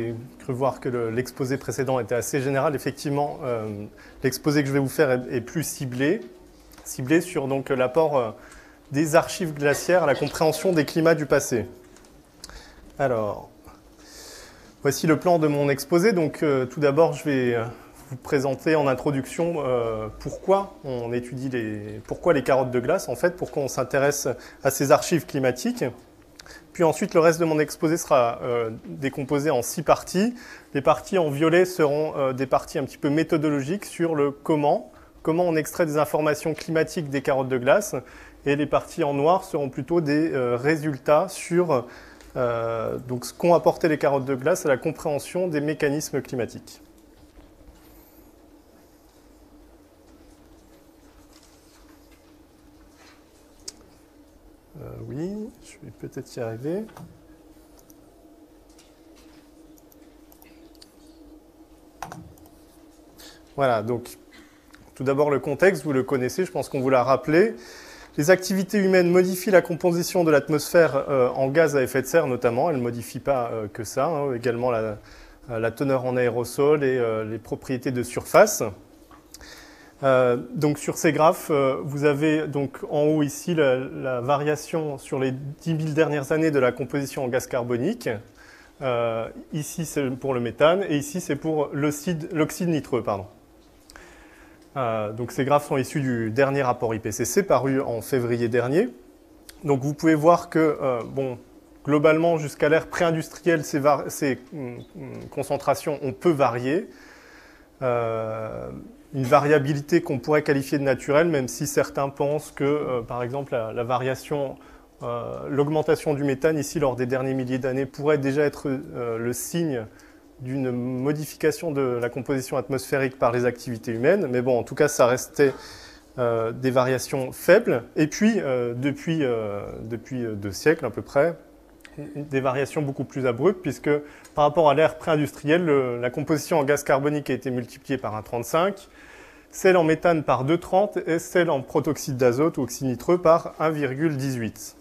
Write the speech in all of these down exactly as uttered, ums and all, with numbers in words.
avez cru voir que l'exposé le, précédent était assez général. Effectivement, euh, l'exposé que je vais vous faire est, est plus ciblé, ciblé sur l'apport euh, des archives glaciaires à la compréhension des climats du passé. Alors, voici le plan de mon exposé. Donc, euh, tout d'abord, je vais vous présenter en introduction euh, pourquoi on étudie les, pourquoi les carottes de glace, en fait, pourquoi on s'intéresse à ces archives climatiques. Puis ensuite, le reste de mon exposé sera euh, décomposé en six parties. Les parties en violet seront euh, des parties un petit peu méthodologiques sur le comment, comment on extrait des informations climatiques des carottes de glace. Et les parties en noir seront plutôt des euh, résultats sur euh, donc ce qu'ont apporté les carottes de glace à la compréhension des mécanismes climatiques. Euh, oui, je vais peut-être y arriver. Voilà, donc tout d'abord le contexte, vous le connaissez, je pense qu'on vous l'a rappelé. Les activités humaines modifient la composition de l'atmosphère euh, en gaz à effet de serre notamment, elles ne modifient pas euh, que ça, hein, également la, la teneur en aérosol et euh, les propriétés de surface. Euh, donc sur ces graphes, euh, vous avez donc en haut ici la, la variation sur les dix mille dernières années de la composition en gaz carbonique. Euh, ici c'est pour le méthane et ici c'est pour l'oxyde nitreux. Pardon. Euh, donc ces graphes sont issus du dernier rapport I P C C paru en février dernier. Donc vous pouvez voir que euh, bon, globalement jusqu'à l'ère pré-industrielle, ces, ces hum, concentrations ont peu varié. Euh, une variabilité qu'on pourrait qualifier de naturelle, même si certains pensent que, euh, par exemple, la, la variation, euh, l'augmentation du méthane ici lors des derniers milliers d'années pourrait déjà être euh, le signe d'une modification de la composition atmosphérique par les activités humaines. Mais bon, en tout cas, ça restait euh, des variations faibles. Et puis, euh, depuis, euh, depuis deux siècles à peu près, des variations beaucoup plus abruptes, puisque par rapport à l'ère pré-industrielle, la composition en gaz carbonique a été multipliée par un virgule trente-cinq, celle en méthane par deux virgule trente et celle en protoxyde d'azote ou oxyde nitreux par un virgule dix-huit.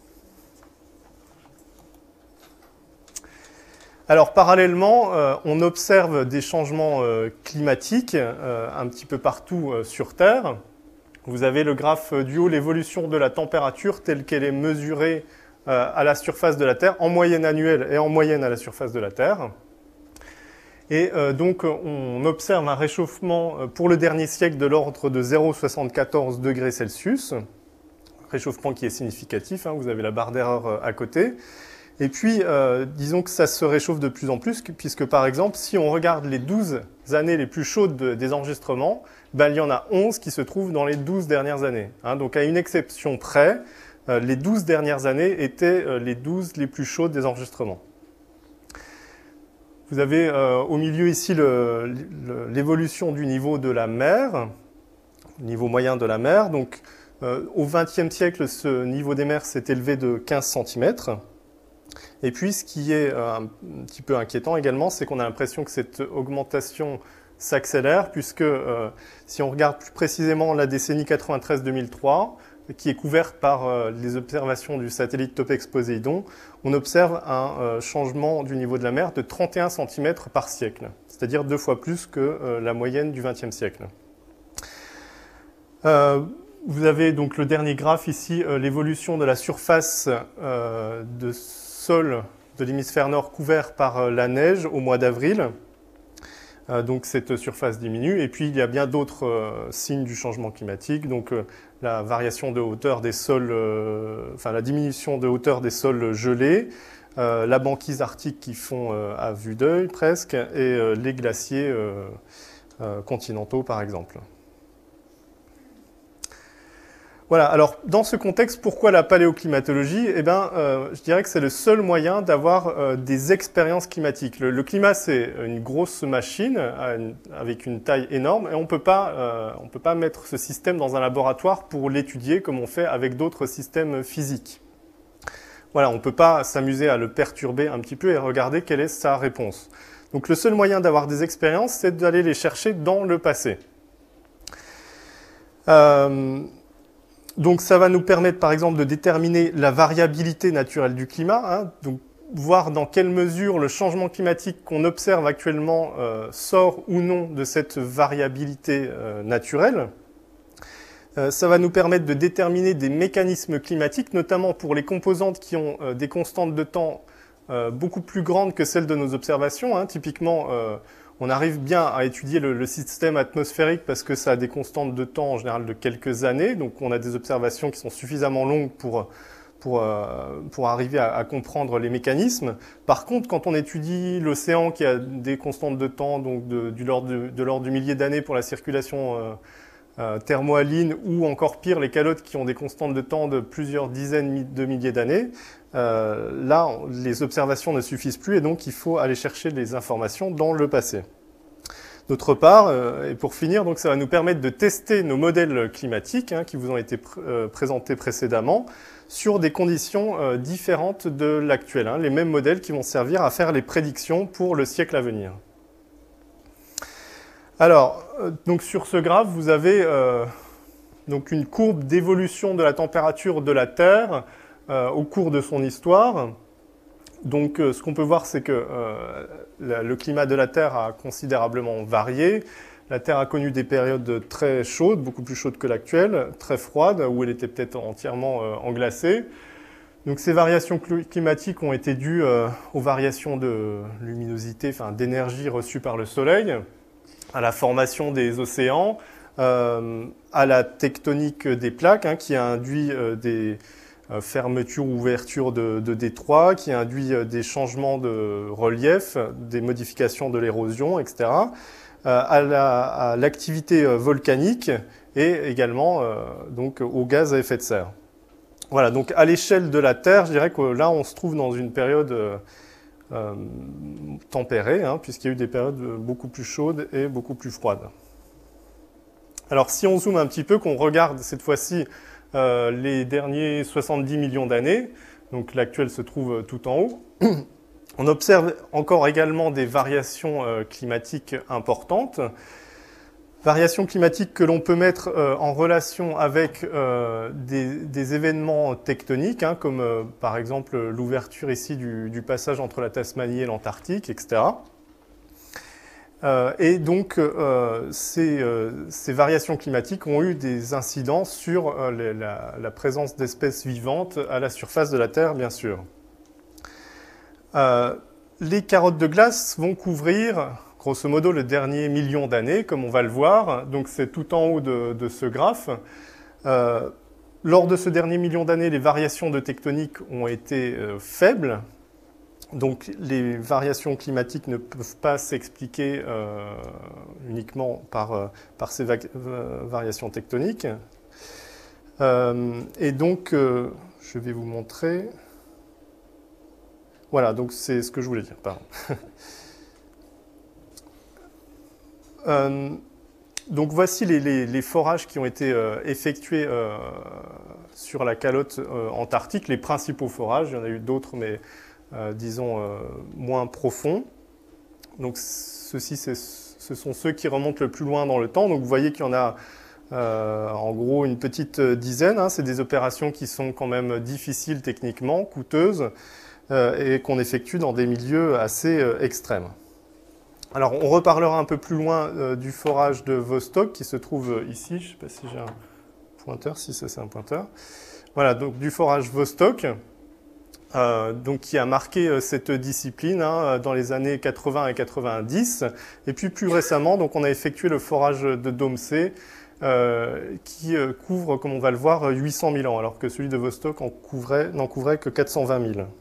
Alors parallèlement, euh, on observe des changements euh, climatiques euh, un petit peu partout euh, sur Terre. Vous avez le graphe du haut, l'évolution de la température telle qu'elle est mesurée à la surface de la Terre, en moyenne annuelle et en moyenne à la surface de la Terre. Et euh, donc, on observe un réchauffement pour le dernier siècle de l'ordre de zéro virgule soixante-quatorze degrés Celsius, réchauffement qui est significatif, hein, vous avez la barre d'erreur à côté. Et puis, euh, disons que ça se réchauffe de plus en plus, puisque par exemple, si on regarde les douze années les plus chaudes de, des enregistrements, ben, il y en a onze qui se trouvent dans les douze dernières années. Hein, donc, à une exception près, les douze dernières années étaient les douze les plus chaudes des enregistrements. Vous avez euh, au milieu ici l'évolution du niveau de la mer, le niveau moyen de la mer. Donc, euh, au vingtième siècle, ce niveau des mers s'est élevé de quinze centimètres. Et puis, ce qui est euh, un petit peu inquiétant également, c'est qu'on a l'impression que cette augmentation s'accélère, puisque euh, si on regarde plus précisément la décennie quatre-vingt-treize deux mille trois, qui est couverte par euh, les observations du satellite Topex-Poséidon, on observe un euh, changement du niveau de la mer de trente et un centimètres par siècle, c'est-à-dire deux fois plus que euh, la moyenne du vingtième siècle. Euh, vous avez donc le dernier graphe ici, euh, l'évolution de la surface euh, de sol de l'hémisphère nord couvert par euh, la neige au mois d'avril. Euh, donc cette surface diminue. Et puis il y a bien d'autres euh, signes du changement climatique. Donc euh, la variation de hauteur des sols, euh, enfin la diminution de hauteur des sols gelés, euh, la banquise arctique qui fond euh, à vue d'œil presque, et euh, les glaciers euh, euh, continentaux par exemple. Voilà, alors dans ce contexte, pourquoi la paléoclimatologie? Eh bien, euh, je dirais que c'est le seul moyen d'avoir euh, des expériences climatiques. Le, le climat, c'est une grosse machine une, avec une taille énorme, et on peut pas, euh, on peut pas mettre ce système dans un laboratoire pour l'étudier comme on fait avec d'autres systèmes physiques. Voilà, on ne peut pas s'amuser à le perturber un petit peu et regarder quelle est sa réponse. Donc le seul moyen d'avoir des expériences, c'est d'aller les chercher dans le passé. Euh, Donc ça va nous permettre par exemple de déterminer la variabilité naturelle du climat. Hein. Donc, voir dans quelle mesure le changement climatique qu'on observe actuellement euh, sort ou non de cette variabilité euh, naturelle. Euh, ça va nous permettre de déterminer des mécanismes climatiques, notamment pour les composantes qui ont euh, des constantes de temps euh, beaucoup plus grandes que celles de nos observations. Hein. Typiquement, euh, on arrive bien à étudier le, le système atmosphérique parce que ça a des constantes de temps en général de quelques années, donc on a des observations qui sont suffisamment longues pour... Pour, euh, pour arriver à, à comprendre les mécanismes. Par contre, quand on étudie l'océan qui a des constantes de temps, donc de, du l'ordre de, de l'ordre du millier d'années pour la circulation euh, euh, thermohaline, ou encore pire, les calottes qui ont des constantes de temps de plusieurs dizaines de milliers d'années, euh, là, les observations ne suffisent plus et donc il faut aller chercher les informations dans le passé. D'autre part, euh, et pour finir, donc ça va nous permettre de tester nos modèles climatiques hein, qui vous ont été pr euh, présentés précédemment, sur des conditions euh, différentes de l'actuel, hein, les mêmes modèles qui vont servir à faire les prédictions pour le siècle à venir. Alors, euh, donc sur ce graphe, vous avez euh, donc une courbe d'évolution de la température de la Terre euh, au cours de son histoire. Donc, euh, ce qu'on peut voir, c'est que euh, la, le climat de la Terre a considérablement varié. La Terre a connu des périodes très chaudes, beaucoup plus chaudes que l'actuelle, très froides, où elle était peut-être entièrement euh, englacée. Donc ces variations climatiques ont été dues euh, aux variations de luminosité, enfin d'énergie reçue par le Soleil, à la formation des océans, euh, à la tectonique des plaques, hein, qui a induit euh, des euh, fermetures ou ouvertures de, de détroits, qui a induit euh, des changements de relief, des modifications de l'érosion, et cetera, à l'activité la, volcanique et également euh, donc, au gaz à effet de serre. Voilà, donc à l'échelle de la Terre, je dirais que là, on se trouve dans une période euh, euh, tempérée, hein, puisqu'il y a eu des périodes beaucoup plus chaudes et beaucoup plus froides. Alors, si on zoome un petit peu, qu'on regarde cette fois-ci euh, les derniers soixante-dix millions d'années, donc l'actuel se trouve tout en haut, on observe encore également des variations euh, climatiques importantes, variations climatiques que l'on peut mettre euh, en relation avec euh, des, des événements tectoniques, hein, comme euh, par exemple l'ouverture ici du, du passage entre la Tasmanie et l'Antarctique, et cetera. Euh, et donc, euh, ces, euh, ces variations climatiques ont eu des incidences sur euh, les, la, la présence d'espèces vivantes à la surface de la Terre, bien sûr. Euh, les carottes de glace vont couvrir, grosso modo, le dernier million d'années, comme on va le voir. Donc, c'est tout en haut de, de ce graphe. Euh, lors de ce dernier million d'années, les variations de tectonique ont été euh, faibles. Donc, les variations climatiques ne peuvent pas s'expliquer euh, uniquement par, euh, par ces euh, variations tectoniques. Euh, et donc, euh, je vais vous montrer... Voilà, donc c'est ce que je voulais dire, pardon. euh, donc voici les, les, les forages qui ont été euh, effectués euh, sur la calotte euh, antarctique, les principaux forages, il y en a eu d'autres, mais euh, disons euh, moins profonds. Donc ceux-ci, ce sont ceux qui remontent le plus loin dans le temps. Donc vous voyez qu'il y en a euh, en gros une petite dizaine. Hein. C'est des opérations qui sont quand même difficiles techniquement, coûteuses, et qu'on effectue dans des milieux assez euh, extrêmes. Alors, on reparlera un peu plus loin euh, du forage de Vostok, qui se trouve euh, ici. Je ne sais pas si j'ai un pointeur, si ça c'est un pointeur. Voilà, donc du forage Vostok, euh, donc, qui a marqué euh, cette discipline hein, dans les années quatre-vingts et quatre-vingt-dix. Et puis plus récemment, donc, on a effectué le forage de Domsé, euh, qui euh, couvre, comme on va le voir, huit cent mille ans, alors que celui de Vostok n'en couvrait, n'en couvrait que quatre cent vingt mille.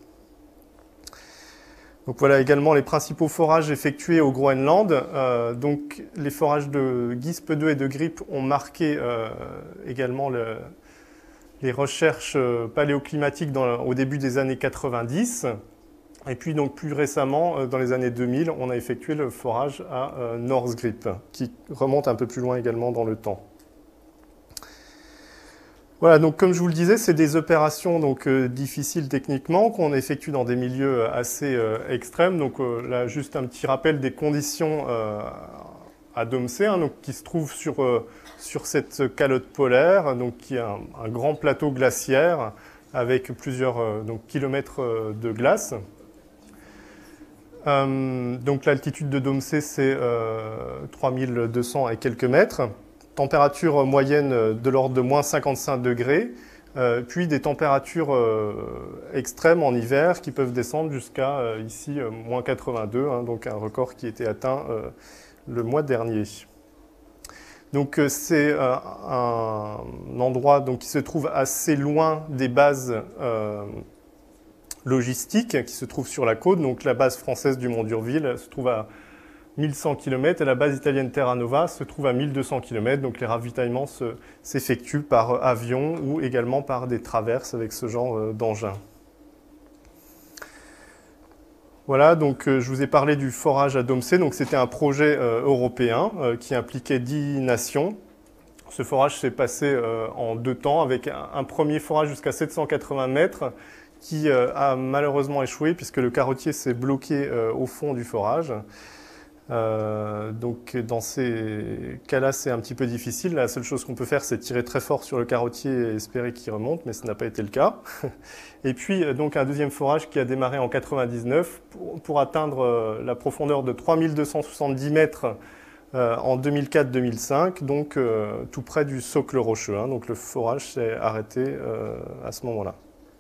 Donc voilà également les principaux forages effectués au Groenland. Euh, donc les forages de Gispe deux et de Grip ont marqué euh, également le, les recherches paléoclimatiques dans, au début des années quatre-vingt-dix. Et puis donc plus récemment, dans les années deux mille, on a effectué le forage à euh, North Grip, qui remonte un peu plus loin également dans le temps. Voilà, donc comme je vous le disais, c'est des opérations donc, euh, difficiles techniquement qu'on effectue dans des milieux assez euh, extrêmes. Donc euh, là, juste un petit rappel des conditions euh, à Domsé, hein, donc, qui se trouve sur, euh, sur cette calotte polaire, donc, qui est un, un grand plateau glaciaire avec plusieurs euh, donc, kilomètres de glace. Euh, donc l'altitude de Dôme C, c'est euh, trois mille deux cents et quelques mètres. Température moyenne de l'ordre de moins cinquante-cinq degrés. Euh, puis des températures euh, extrêmes en hiver qui peuvent descendre jusqu'à euh, ici euh, moins quatre-vingt-deux, hein, donc un record qui était atteint euh, le mois dernier. Donc euh, c'est euh, un endroit donc, qui se trouve assez loin des bases euh, logistiques qui se trouvent sur la côte. Donc la base française du Mont d'Urville se trouve à mille cent kilomètres et la base italienne Terra Nova se trouve à mille deux cents kilomètres. Donc les ravitaillements s'effectuent par avion ou également par des traverses avec ce genre d'engin. Voilà, donc euh, je vous ai parlé du forage à Dôme C. Donc c'était un projet euh, européen euh, qui impliquait dix nations. Ce forage s'est passé euh, en deux temps avec un, un premier forage jusqu'à sept cent quatre-vingts mètres qui euh, a malheureusement échoué puisque le carottier s'est bloqué euh, au fond du forage. Euh, donc dans ces cas-là, c'est un petit peu difficile. La seule chose qu'on peut faire, c'est tirer très fort sur le carottier et espérer qu'il remonte, mais ce n'a pas été le cas. Et puis donc un deuxième forage qui a démarré en quatre-vingt-dix-neuf pour, pour atteindre euh, la profondeur de trois mille deux cent soixante-dix mètres euh, en deux mille quatre deux mille cinq, donc euh, tout près du socle rocheux. Hein. Donc le forage s'est arrêté euh, à ce moment-là.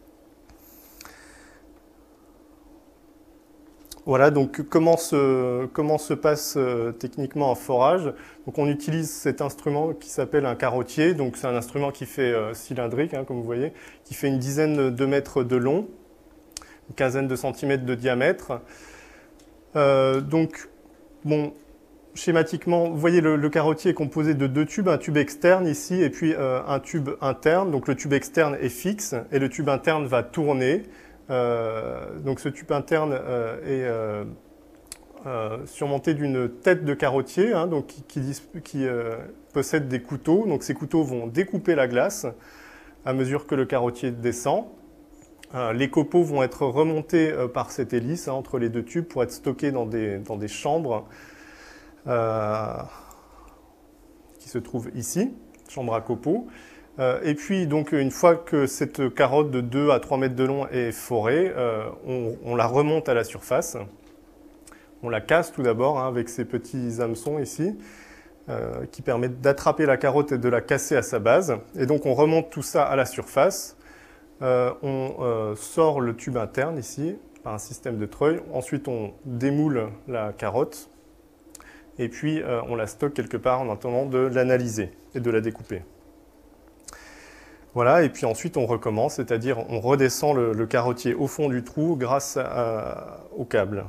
Voilà, donc comment se, comment se passe euh, techniquement un forage. Donc on utilise cet instrument qui s'appelle un carottier. Donc c'est un instrument qui fait euh, cylindrique, hein, comme vous voyez, qui fait une dizaine de mètres de long, une quinzaine de centimètres de diamètre. Euh, donc, bon, schématiquement, vous voyez le, le carottier est composé de deux tubes, un tube externe ici et puis euh, un tube interne. Donc le tube externe est fixe et le tube interne va tourner. Euh, donc ce tube interne euh, est euh, euh, surmonté d'une tête de carottier hein, donc qui, qui, qui euh, possède des couteaux. Donc ces couteaux vont découper la glace à mesure que le carottier descend. Euh, les copeaux vont être remontés euh, par cette hélice hein, entre les deux tubes pour être stockés dans des, dans des chambres euh, qui se trouvent ici, chambres à copeaux. Et puis, donc, une fois que cette carotte de deux à trois mètres de long est forée, euh, on, on la remonte à la surface. On la casse tout d'abord hein, avec ces petits hameçons ici, euh, qui permettent d'attraper la carotte et de la casser à sa base. Et donc, on remonte tout ça à la surface. Euh, on euh, sort le tube interne ici, par un système de treuil. Ensuite, on démoule la carotte. Et puis, euh, on la stocke quelque part en attendant de l'analyser et de la découper. Voilà, et puis ensuite on recommence, c'est-à-dire on redescend le, le carottier au fond du trou grâce à, au câble.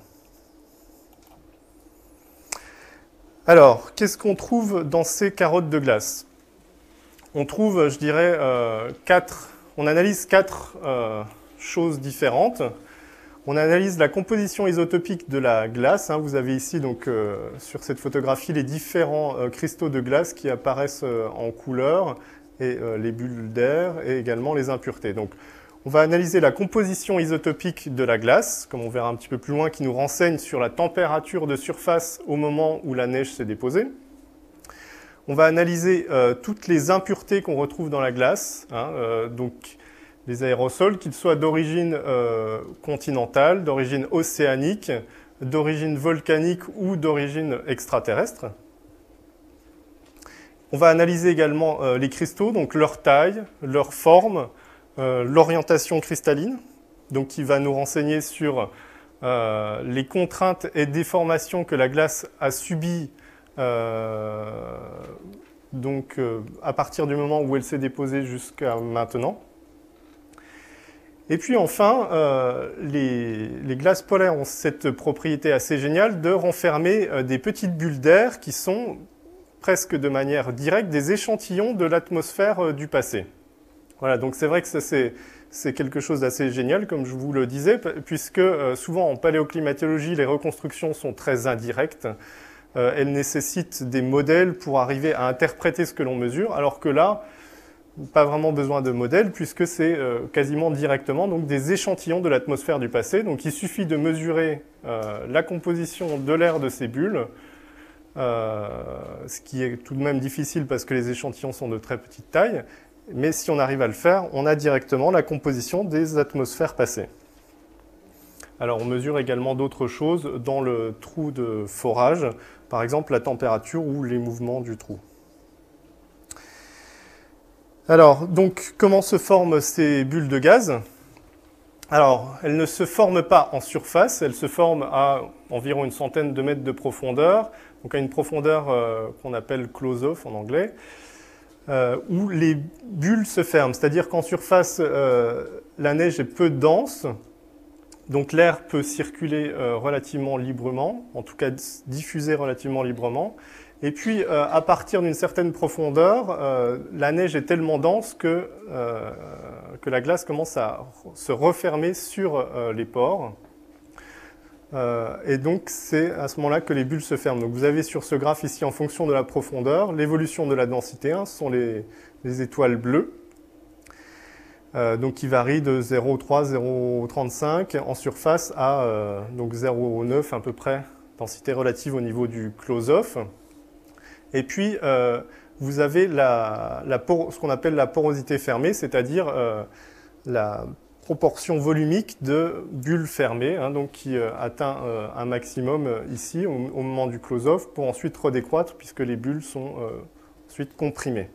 Alors, qu'est-ce qu'on trouve dans ces carottes de glace? On trouve, je dirais, euh, quatre, on analyse quatre euh, choses différentes. On analyse la composition isotopique de la glace. Hein. Vous avez ici donc, euh, sur cette photographie les différents euh, cristaux de glace qui apparaissent euh, en couleur, et euh, les bulles d'air et également les impuretés. Donc, on va analyser la composition isotopique de la glace, comme on verra un petit peu plus loin, qui nous renseigne sur la température de surface au moment où la neige s'est déposée. On va analyser euh, toutes les impuretés qu'on retrouve dans la glace, hein, euh, donc les aérosols, qu'ils soient d'origine euh, continentale, d'origine océanique, d'origine volcanique ou d'origine extraterrestre. On va analyser également euh, les cristaux, donc leur taille, leur forme, euh, l'orientation cristalline, donc qui va nous renseigner sur euh, les contraintes et déformations que la glace a subies euh, donc, euh, à partir du moment où elle s'est déposée jusqu'à maintenant. Et puis enfin, euh, les, les glaces polaires ont cette propriété assez géniale de renfermer euh, des petites bulles d'air qui sont presque de manière directe des échantillons de l'atmosphère du passé. Voilà, donc c'est vrai que ça, c'est, c'est quelque chose d'assez génial, comme je vous le disais, puisque euh, souvent en paléoclimatologie, les reconstructions sont très indirectes. Euh, elles nécessitent des modèles pour arriver à interpréter ce que l'on mesure, alors que là, pas vraiment besoin de modèles, puisque c'est euh, quasiment directement donc, des échantillons de l'atmosphère du passé. Donc il suffit de mesurer euh, la composition de l'air de ces bulles, Euh, ce qui est tout de même difficile parce que les échantillons sont de très petite taille, mais si on arrive à le faire, on a directement la composition des atmosphères passées. Alors on mesure également d'autres choses dans le trou de forage, par exemple la température ou les mouvements du trou. Alors, donc, comment se forment ces bulles de gaz? Alors, elles ne se forment pas en surface, elles se forment à environ une centaine de mètres de profondeur, donc à une profondeur euh, qu'on appelle close-off en anglais, euh, où les bulles se ferment. C'est-à-dire qu'en surface, euh, la neige est peu dense, donc l'air peut circuler euh, relativement librement, en tout cas diffuser relativement librement. Et puis, euh, à partir d'une certaine profondeur, euh, la neige est tellement dense que, euh, que la glace commence à se refermer sur euh, les pores. Euh, et donc, c'est à ce moment-là que les bulles se ferment. Donc, vous avez sur ce graphe ici, en fonction de la profondeur, l'évolution de la densité. Hein, ce sont les, les étoiles bleues, euh, donc qui varient de zéro virgule trois, zéro virgule trente-cinq en surface à euh, donc zéro virgule neuf à peu près, densité relative au niveau du close-off. Et puis, euh, vous avez la, la por- ce qu'on appelle la porosité fermée, c'est-à-dire euh, la proportion volumique de bulles fermées, hein, donc qui euh, atteint euh, un maximum euh, ici, au, au moment du close-off, pour ensuite redécroître, puisque les bulles sont euh, ensuite comprimées.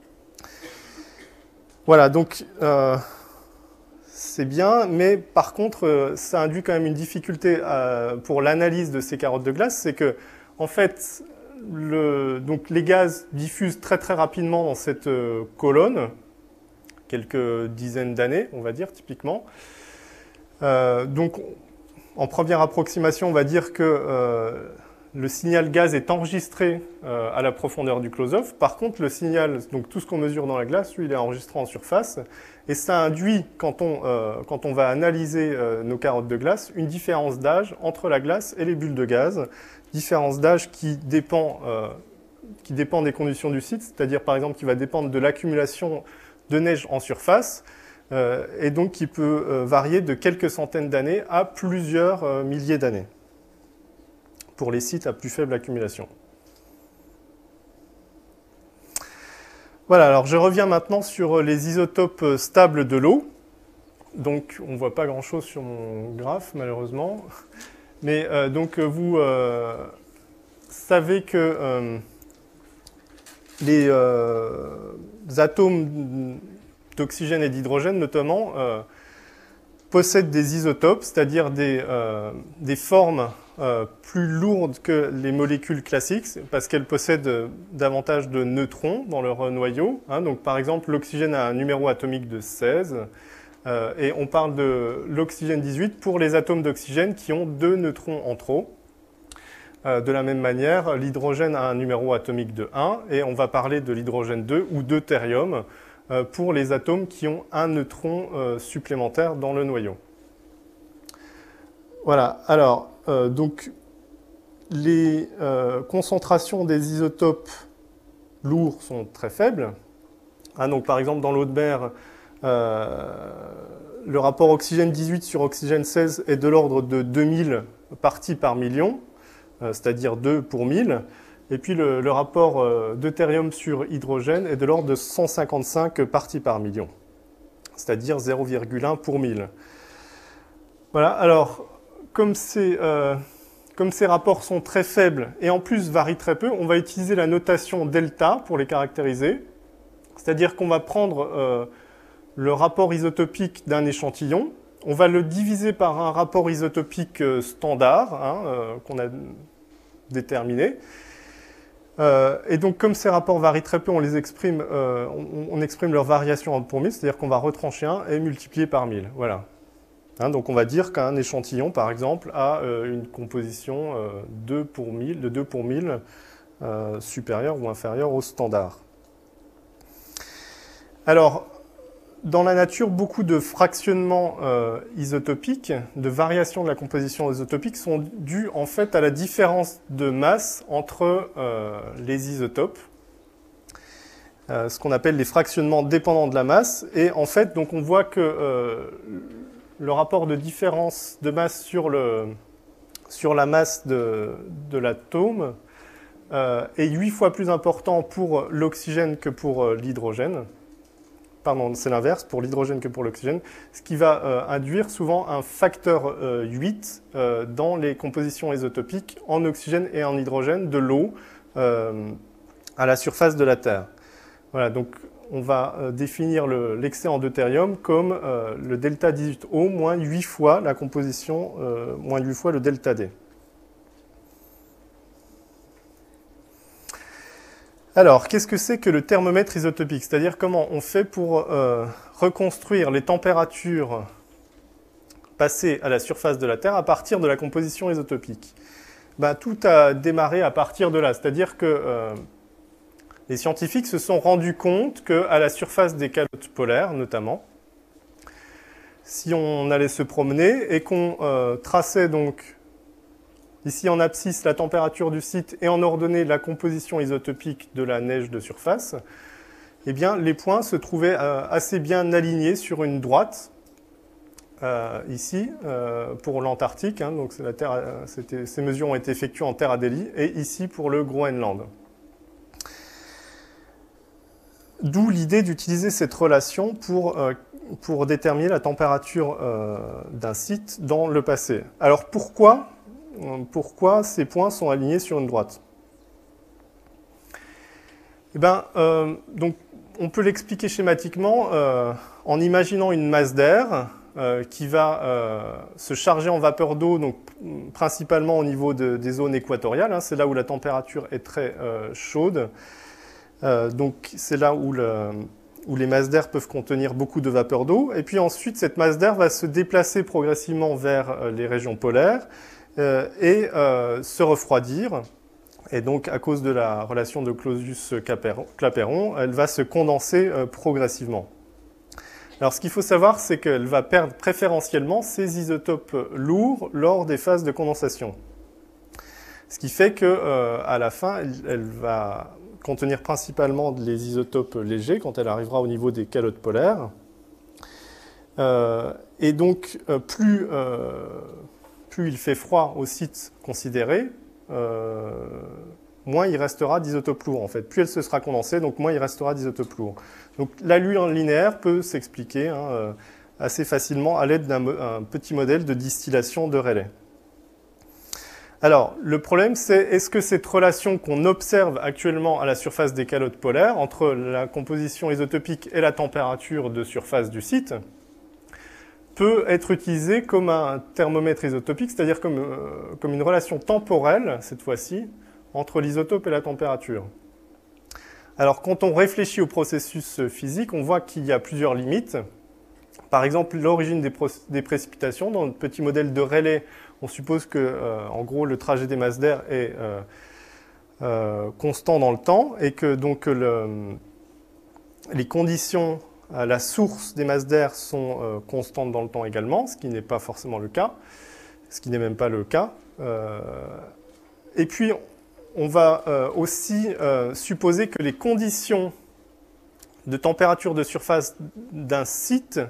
Voilà, donc euh, c'est bien, mais par contre, euh, ça induit quand même une difficulté euh, pour l'analyse de ces carottes de glace, c'est que, en fait, Le, donc les gaz diffusent très très rapidement dans cette euh, colonne, quelques dizaines d'années, on va dire, typiquement. Euh, donc, en première approximation, on va dire que euh, le signal gaz est enregistré euh, à la profondeur du close-off. Par contre, le signal, donc tout ce qu'on mesure dans la glace, lui, il est enregistré en surface. Et ça induit, quand on, euh, quand on va analyser euh, nos carottes de glace, une différence d'âge entre la glace et les bulles de gaz. Différence d'âge qui dépend, euh, qui dépend des conditions du site, c'est-à-dire par exemple qui va dépendre de l'accumulation de neige en surface, euh, et donc qui peut euh, varier de quelques centaines d'années à plusieurs euh, milliers d'années, pour les sites à plus faible accumulation. Voilà, alors je reviens maintenant sur les isotopes stables de l'eau. Donc on ne voit pas grand-chose sur mon graphe, malheureusement. Mais euh, donc vous euh, savez que euh, les euh, atomes d'oxygène et d'hydrogène, notamment, euh, possèdent des isotopes, c'est-à-dire des, euh, des formes euh, plus lourdes que les molécules classiques, parce qu'elles possèdent davantage de neutrons dans leur noyau. Hein. Donc par exemple, l'oxygène a un numéro atomique de seize. Euh, et on parle de l'oxygène dix-huit pour les atomes d'oxygène qui ont deux neutrons en trop. Euh, de la même manière, l'hydrogène a un numéro atomique de un, et on va parler de l'hydrogène deux ou deutérium euh, pour les atomes qui ont un neutron euh, supplémentaire dans le noyau. Voilà, alors, euh, donc, les euh, concentrations des isotopes lourds sont très faibles. Hein, donc, par exemple, dans l'eau de mer, Euh, le rapport oxygène dix-huit sur oxygène seize est de l'ordre de deux mille parties par million, euh, c'est-à-dire deux pour mille. Et puis le, le rapport euh, deutérium sur hydrogène est de l'ordre de cent cinquante-cinq parties par million, c'est-à-dire zéro virgule un pour mille. Voilà, alors, comme ces, euh, comme ces rapports sont très faibles et en plus varient très peu, on va utiliser la notation delta pour les caractériser. C'est-à-dire qu'on va prendre euh, le rapport isotopique d'un échantillon, on va le diviser par un rapport isotopique standard, hein, euh, qu'on a déterminé. Euh, et donc, comme ces rapports varient très peu, on les exprime, euh, on, on exprime leur variation en pour mille, c'est-à-dire qu'on va retrancher un et multiplier par mille. Voilà. Hein, donc, on va dire qu'un échantillon, par exemple, a euh, une composition euh, deux pour mille, de deux pour mille euh, supérieure ou inférieure au standard. Alors, dans la nature, beaucoup de fractionnements euh, isotopiques, de variations de la composition isotopique sont dus en fait à la différence de masse entre euh, les isotopes, euh, ce qu'on appelle les fractionnements dépendants de la masse. Et en fait, donc on voit que euh, le rapport de différence de masse sur, le, sur la masse de, de l'atome euh, est huit fois plus important pour l'oxygène que pour euh, l'hydrogène. pardon, c'est l'inverse pour l'hydrogène que pour l'oxygène, ce qui va euh, induire souvent un facteur euh, huit euh, dans les compositions isotopiques en oxygène et en hydrogène de l'eau euh, à la surface de la Terre. Voilà, donc on va euh, définir l'excès en deutérium comme euh, le delta dix-huit O moins huit fois la composition, euh, moins huit fois le delta D. Alors, qu'est-ce que c'est que le thermomètre isotopique? C'est-à-dire comment on fait pour euh, reconstruire les températures passées à la surface de la Terre à partir de la composition isotopique? Ben, tout a démarré à partir de là, c'est-à-dire que euh, les scientifiques se sont rendus compte qu'à la surface des calottes polaires, notamment, si on allait se promener et qu'on euh, traçait donc ici en abscisse la température du site et en ordonnée la composition isotopique de la neige de surface, eh bien, les points se trouvaient euh, assez bien alignés sur une droite, euh, ici, euh, pour l'Antarctique, hein, donc la terre, euh, ces mesures ont été effectuées en terre Adélie, et ici pour le Groenland. D'où l'idée d'utiliser cette relation pour, euh, pour déterminer la température euh, d'un site dans le passé. Alors pourquoi, pourquoi ces points sont alignés sur une droite? Eh bien, euh, donc, on peut l'expliquer schématiquement euh, en imaginant une masse d'air euh, qui va euh, se charger en vapeur d'eau, donc principalement au niveau de, des zones équatoriales, hein, c'est là où la température est très euh, chaude. Euh, donc c'est là où, le, où les masses d'air peuvent contenir beaucoup de vapeur d'eau. Et puis ensuite, cette masse d'air va se déplacer progressivement vers euh, les régions polaires euh, et euh, se refroidir. Et donc, à cause de la relation de Clapeyron, elle va se condenser euh, progressivement. Alors, ce qu'il faut savoir, c'est qu'elle va perdre préférentiellement ses isotopes lourds lors des phases de condensation. Ce qui fait qu'à euh, la fin, elle, elle va contenir principalement les isotopes légers quand elle arrivera au niveau des calottes polaires. Euh, et donc, euh, plus, euh, plus il fait froid au site considéré, euh, moins il restera d'isotopes lourds. En fait. Plus elle se sera condensée, donc moins il restera d'isotopes lourds. Donc l'allure linéaire peut s'expliquer hein, euh, assez facilement à l'aide d'un petit modèle de distillation de Rayleigh. Alors, le problème, c'est est-ce que cette relation qu'on observe actuellement à la surface des calottes polaires, entre la composition isotopique et la température de surface du site, peut être utilisée comme un thermomètre isotopique, c'est-à-dire comme, euh, comme une relation temporelle, cette fois-ci, entre l'isotope et la température. Alors, quand on réfléchit au processus physique, on voit qu'il y a plusieurs limites. Par exemple, l'origine des, des précipitations. Dans notre petit modèle de Rayleigh, on suppose que, euh, en gros, le trajet des masses d'air est euh, euh, constant dans le temps et que donc le, les conditions à la source des masses d'air sont euh, constantes dans le temps également, ce qui n'est pas forcément le cas, ce qui n'est même pas le cas. Euh, et puis, on va euh, aussi euh, supposer que les conditions de température de surface d'un site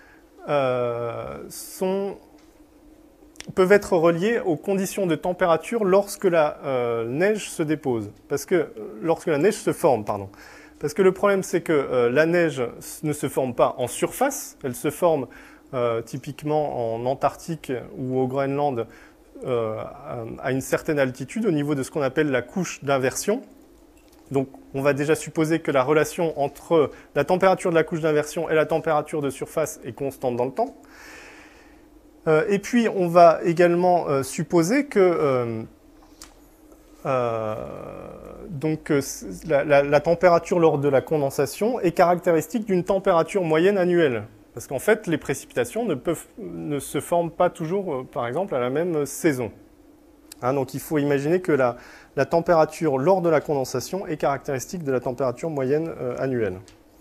euh, sont peuvent être reliées aux conditions de température lorsque la euh, neige se dépose, parce que lorsque la neige se forme, pardon. Parce que le problème, c'est que euh, la neige ne se forme pas en surface, elle se forme euh, typiquement en Antarctique ou au Groenland euh, à une certaine altitude, au niveau de ce qu'on appelle la couche d'inversion. Donc, on va déjà supposer que la relation entre la température de la couche d'inversion et la température de surface est constante dans le temps. Euh, et puis, on va également euh, supposer que euh, euh, donc, euh, la, la, la température lors de la condensation est caractéristique d'une température moyenne annuelle. Parce qu'en fait, les précipitations ne, peuvent, ne se forment pas toujours, euh, par exemple, à la même saison. Hein, donc, il faut imaginer que la, la température lors de la condensation est caractéristique de la température moyenne euh, annuelle.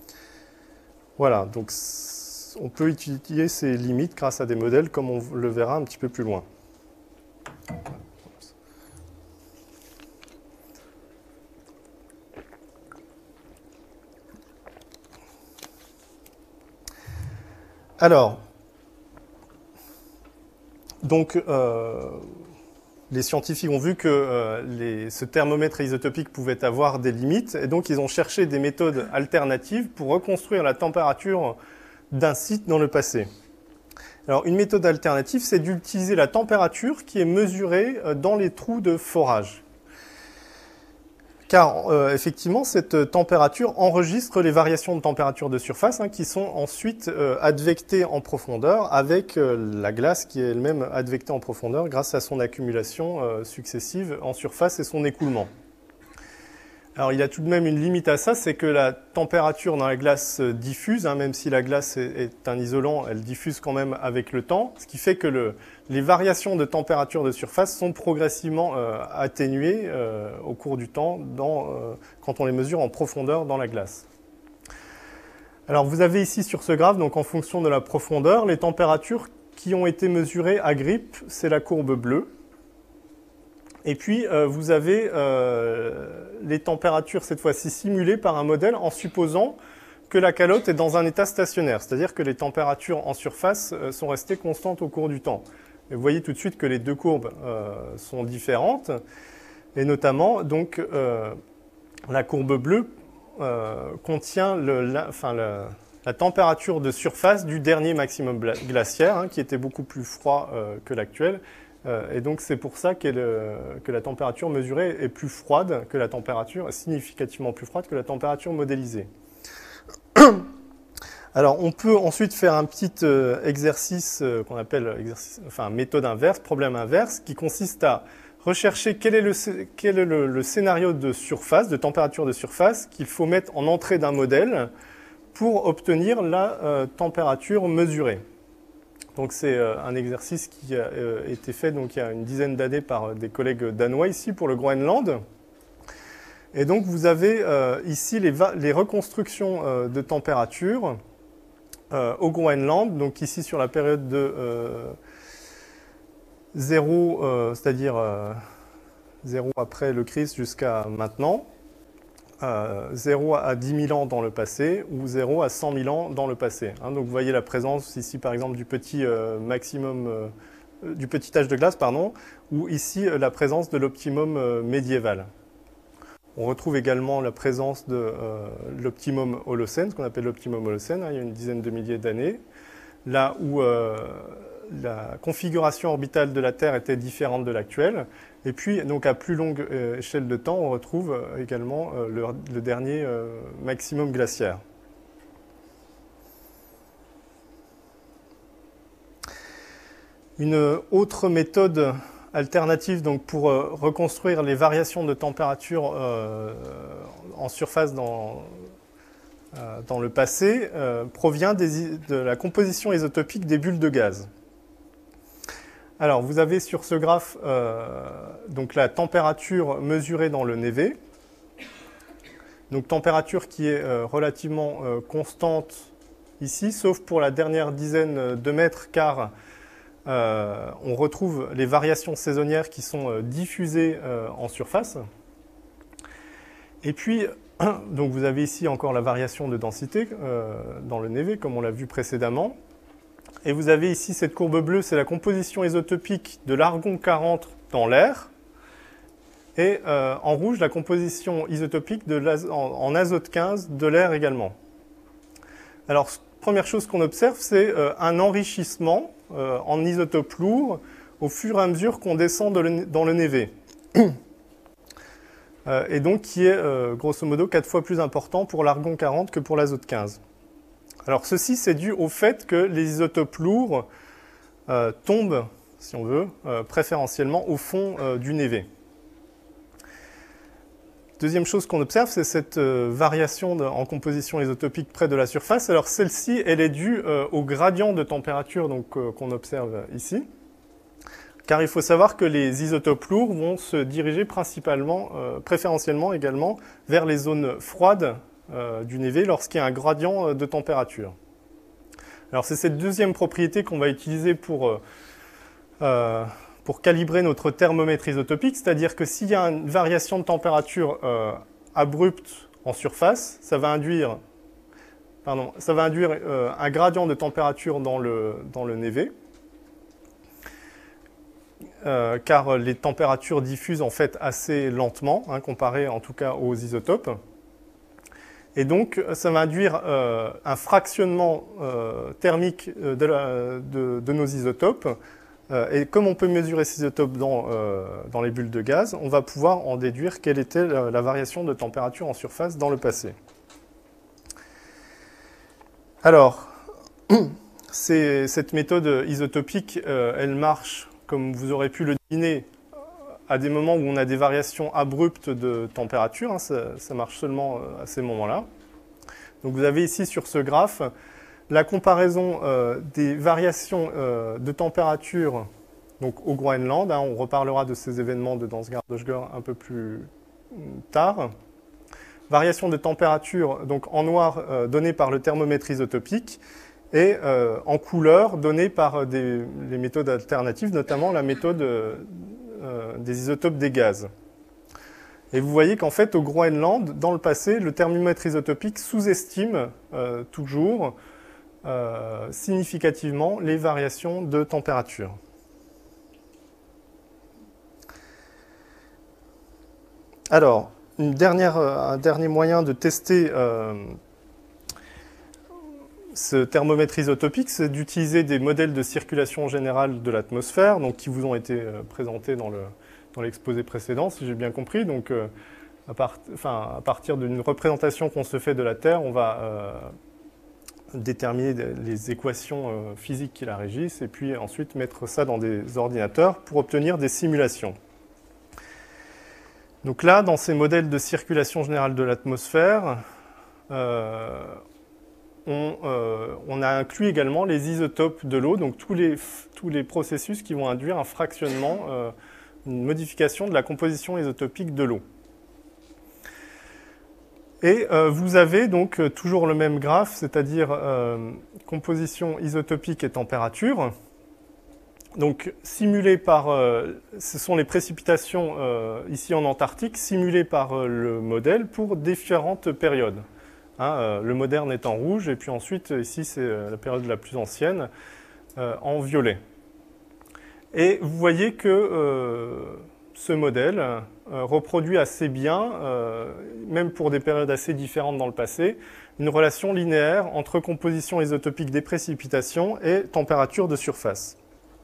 Voilà, donc on peut utiliser ces limites grâce à des modèles comme on le verra un petit peu plus loin. Alors, donc, euh, les scientifiques ont vu que euh, les, ce thermomètre isotopique pouvait avoir des limites, et donc ils ont cherché des méthodes alternatives pour reconstruire la température d'un site dans le passé. Alors, une méthode alternative, c'est d'utiliser la température qui est mesurée dans les trous de forage. Car, euh, effectivement, cette température enregistre les variations de température de surface hein, qui sont ensuite euh, advectées en profondeur avec euh, la glace qui est elle-même advectée en profondeur grâce à son accumulation euh, successive en surface et son écoulement. Alors, il y a tout de même une limite à ça, c'est que la température dans la glace diffuse, hein, même si la glace est, est un isolant, elle diffuse quand même avec le temps, ce qui fait que le, les variations de température de surface sont progressivement euh, atténuées euh, au cours du temps dans, euh, quand on les mesure en profondeur dans la glace. Alors, vous avez ici sur ce graphe, donc en fonction de la profondeur, les températures qui ont été mesurées à grippe, c'est la courbe bleue. Et puis, euh, vous avez euh, les températures, cette fois-ci, simulées par un modèle en supposant que la calotte est dans un état stationnaire, c'est-à-dire que les températures en surface euh, sont restées constantes au cours du temps. Et vous voyez tout de suite que les deux courbes euh, sont différentes, et notamment, donc, euh, la courbe bleue euh, contient le, la, enfin, la, la température de surface du dernier maximum glaciaire, hein, qui était beaucoup plus froid euh, que l'actuel. Et donc, c'est pour ça que la température mesurée est plus froide que la température, significativement plus froide que la température modélisée. Alors, on peut ensuite faire un petit exercice qu'on appelle exercice, enfin, méthode inverse, problème inverse, qui consiste à rechercher quel est le, quel est le, le scénario de surface, de température de surface qu'il faut mettre en entrée d'un modèle pour obtenir la euh, température mesurée. Donc c'est un exercice qui a été fait donc, il y a une dizaine d'années par des collègues danois ici pour le Groenland. Et donc vous avez euh, ici les, les reconstructions euh, de température euh, au Groenland, donc ici sur la période de euh, zéro, euh, c'est-à-dire euh, zéro après le Christ jusqu'à maintenant. Euh, zéro à dix mille ans dans le passé ou zéro à cent mille ans dans le passé. Hein, donc vous voyez la présence ici par exemple du petit euh, maximum, euh, du petit âge de glace, pardon, ou ici euh, la présence de l'optimum euh, médiéval. On retrouve également la présence de euh, l'optimum Holocène, ce qu'on appelle l'optimum Holocène, hein, il y a une dizaine de milliers d'années, là où euh, la configuration orbitale de la Terre était différente de l'actuelle. Et puis, donc, à plus longue euh, échelle de temps, on retrouve euh, également euh, le, le dernier euh, maximum glaciaire. Une autre méthode alternative donc, pour euh, reconstruire les variations de température euh, en surface dans, euh, dans le passé euh, provient des, de la composition isotopique des bulles de gaz. Alors, vous avez sur ce graphe euh, donc la température mesurée dans le névé. Donc, température qui est euh, relativement euh, constante ici, sauf pour la dernière dizaine de mètres, car euh, on retrouve les variations saisonnières qui sont euh, diffusées euh, en surface. Et puis, donc vous avez ici encore la variation de densité euh, dans le névé, comme on l'a vu précédemment. Et vous avez ici cette courbe bleue, c'est la composition isotopique de l'argon quarante dans l'air. Et euh, en rouge, la composition isotopique de en, en azote quinze de l'air également. Alors, première chose qu'on observe, c'est euh, un enrichissement euh, en isotopes lourds au fur et à mesure qu'on descend de le, dans le névé. euh, et donc, qui est euh, grosso modo quatre fois plus important pour l'argon quarante que pour l'azote quinze. Alors ceci, c'est dû au fait que les isotopes lourds euh, tombent, si on veut, euh, préférentiellement au fond euh, du névé. Deuxième chose qu'on observe, c'est cette euh, variation de, en composition isotopique près de la surface. Alors celle-ci, elle est due euh, au gradient de température donc, euh, qu'on observe ici. Car il faut savoir que les isotopes lourds vont se diriger principalement, euh, préférentiellement également, vers les zones froides Euh, du névé lorsqu'il y a un gradient de température. Alors c'est cette deuxième propriété qu'on va utiliser pour, euh, euh, pour calibrer notre thermomètre isotopique, c'est-à-dire que s'il y a une variation de température euh, abrupte en surface, ça va induire, pardon, ça va induire euh, un gradient de température dans le, dans le névé. euh, car les températures diffusent en fait assez lentement, hein, comparé en tout cas aux isotopes. Et donc, ça va induire euh, un fractionnement euh, thermique de, la, de, de nos isotopes. Euh, et comme on peut mesurer ces isotopes dans, euh, dans les bulles de gaz, on va pouvoir en déduire quelle était la, la variation de température en surface dans le passé. Alors, cette méthode isotopique, euh, elle marche, comme vous aurez pu le deviner, à des moments où on a des variations abruptes de température, hein, ça, ça marche seulement à ces moments-là. Donc vous avez ici sur ce graphe la comparaison euh, des variations euh, de température donc, au Groenland. Hein, on reparlera de ces événements de Dansgaard-Oshgor un peu plus tard. Variation de température donc, en noir euh, donnée par le thermomètre isotopique et euh, en couleur donnée par des, les méthodes alternatives, notamment la méthode euh, Euh, des isotopes des gaz. Et vous voyez qu'en fait, au Groenland, dans le passé, le thermomètre isotopique sous-estime euh, toujours euh, significativement les variations de température. Alors, une dernière, un dernier moyen de tester euh, ce thermomètre isotopique, c'est d'utiliser des modèles de circulation générale de l'atmosphère, donc qui vous ont été euh, présentés dans le, dans l'exposé précédent, si j'ai bien compris. Donc, euh, à, part, enfin, à partir d'une représentation qu'on se fait de la Terre, on va euh, déterminer les équations euh, physiques qui la régissent, et puis ensuite mettre ça dans des ordinateurs pour obtenir des simulations. Donc là, dans ces modèles de circulation générale de l'atmosphère, euh, On, euh, on a inclus également les isotopes de l'eau, donc tous les, tous les processus qui vont induire un fractionnement, euh, une modification de la composition isotopique de l'eau. Et euh, vous avez donc toujours le même graphe, c'est-à-dire euh, composition isotopique et température. Donc simulées par, euh, ce sont les précipitations euh, ici en Antarctique, simulées par euh, le modèle pour différentes périodes. Hein, euh, le moderne est en rouge, et puis ensuite, ici, c'est euh, la période la plus ancienne, euh, en violet. Et vous voyez que euh, ce modèle euh, reproduit assez bien, euh, même pour des périodes assez différentes dans le passé, une relation linéaire entre composition isotopique des précipitations et température de surface.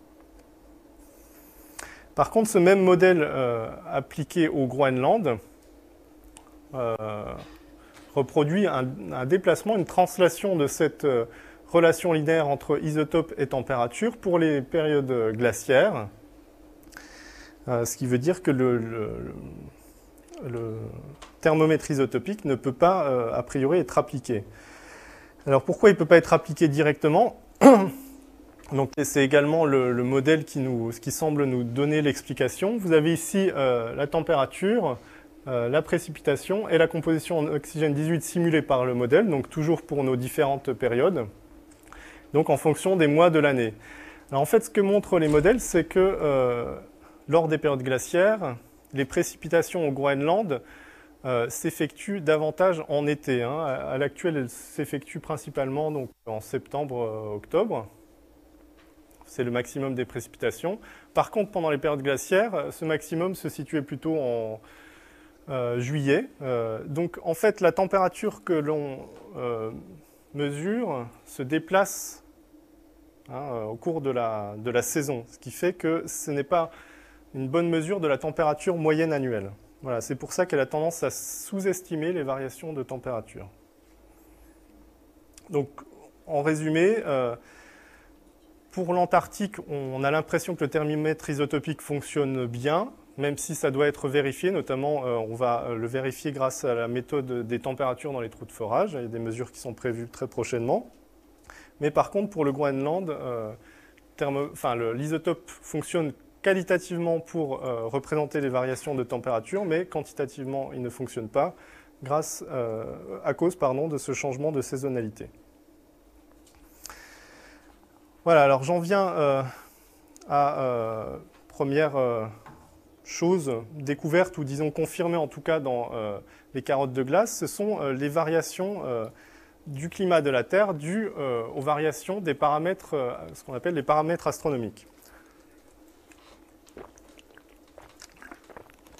Par contre, ce même modèle euh, appliqué au Groenland, euh, reproduit un, un déplacement, une translation de cette euh, relation linéaire entre isotope et température pour les périodes glaciaires, euh, ce qui veut dire que le, le, le thermomètre isotopique ne peut pas, euh, a priori, être appliqué. Alors pourquoi il ne peut pas être appliqué directement? Donc c'est également le, le modèle qui, nous, qui semble nous donner l'explication. Vous avez ici euh, la température, Euh, la précipitation et la composition en oxygène dix-huit simulée par le modèle, donc toujours pour nos différentes périodes, donc en fonction des mois de l'année. Alors en fait, ce que montrent les modèles, c'est que euh, lors des périodes glaciaires, les précipitations au Groenland euh, s'effectuent davantage en été. Hein. À, à l'actuel, elles s'effectuent principalement donc, en septembre-octobre. Euh, c'est le maximum des précipitations. Par contre, pendant les périodes glaciaires, ce maximum se situait plutôt en Euh, juillet. Euh, donc en fait la température que l'on euh, mesure se déplace hein, au cours de la, de la saison, ce qui fait que ce n'est pas une bonne mesure de la température moyenne annuelle. Voilà, c'est pour ça qu'elle a tendance à sous-estimer les variations de température. Donc en résumé, euh, pour l'Antarctique, on a l'impression que le thermomètre isotopique fonctionne bien, même si ça doit être vérifié, notamment euh, on va le vérifier grâce à la méthode des températures dans les trous de forage. Il y a des mesures qui sont prévues très prochainement. Mais par contre, pour le Groenland, euh, enfin, l'isotope fonctionne qualitativement pour euh, représenter les variations de température, mais quantitativement, il ne fonctionne pas grâce, euh, à cause pardon, de ce changement de saisonnalité. Voilà, alors j'en viens euh, à euh, première... Euh, chose découverte, ou disons confirmée en tout cas dans euh, les carottes de glace, ce sont euh, les variations euh, du climat de la Terre dues euh, aux variations des paramètres, euh, ce qu'on appelle les paramètres astronomiques.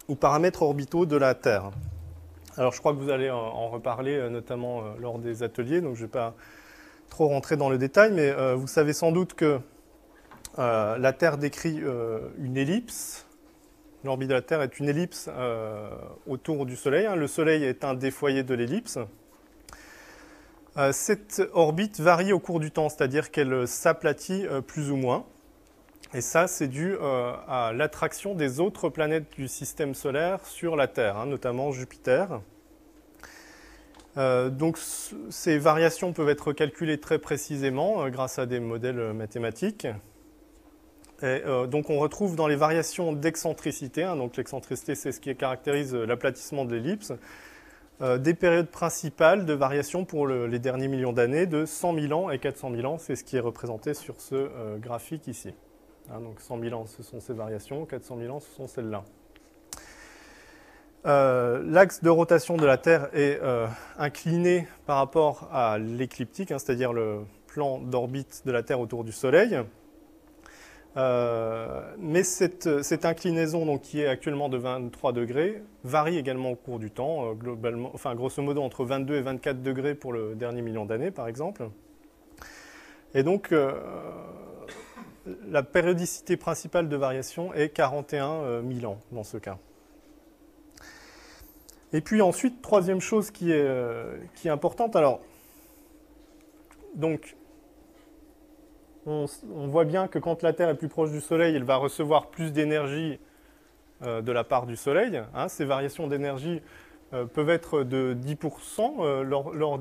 ou paramètres orbitaux de la Terre. Alors je crois que vous allez en reparler, notamment lors des ateliers, donc je ne vais pas trop rentrer dans le détail, mais euh, vous savez sans doute que euh, la Terre décrit euh, une ellipse. L'orbite de la Terre est une ellipse euh, autour du Soleil. Hein. Le Soleil est un des foyers de l'ellipse. Euh, cette orbite varie au cours du temps, c'est-à-dire qu'elle s'aplatit euh, plus ou moins. Et ça, c'est dû euh, à l'attraction des autres planètes du système solaire sur la Terre, hein, notamment Jupiter. Euh, donc, ces variations peuvent être calculées très précisément euh, grâce à des modèles mathématiques. Et, euh, donc, on retrouve dans les variations d'excentricité, hein, donc l'excentricité, c'est ce qui caractérise l'aplatissement de l'ellipse, euh, des périodes principales de variation pour le, les derniers millions d'années de cent mille ans et quatre cent mille ans. C'est ce qui est représenté sur ce euh, graphique ici. Hein, donc, cent mille ans, ce sont ces variations, quatre cent mille ans, ce sont celles-là. Euh, L'axe de rotation de la Terre est euh, incliné par rapport à l'écliptique, hein, c'est-à-dire le plan d'orbite de la Terre autour du Soleil. Euh, mais cette, cette inclinaison, donc, qui est actuellement de vingt-trois degrés, varie également au cours du temps, euh, globalement, enfin, grosso modo entre vingt-deux et vingt-quatre degrés pour le dernier million d'années, par exemple. Et donc, euh, la périodicité principale de variation est quarante et un mille ans dans ce cas. Et puis ensuite, troisième chose qui est, euh, qui est importante, alors, donc, on, on voit bien que quand la Terre est plus proche du Soleil, elle va recevoir plus d'énergie euh, de la part du Soleil. Hein. Ces variations d'énergie euh, peuvent être de dix pour cent euh, lors, lors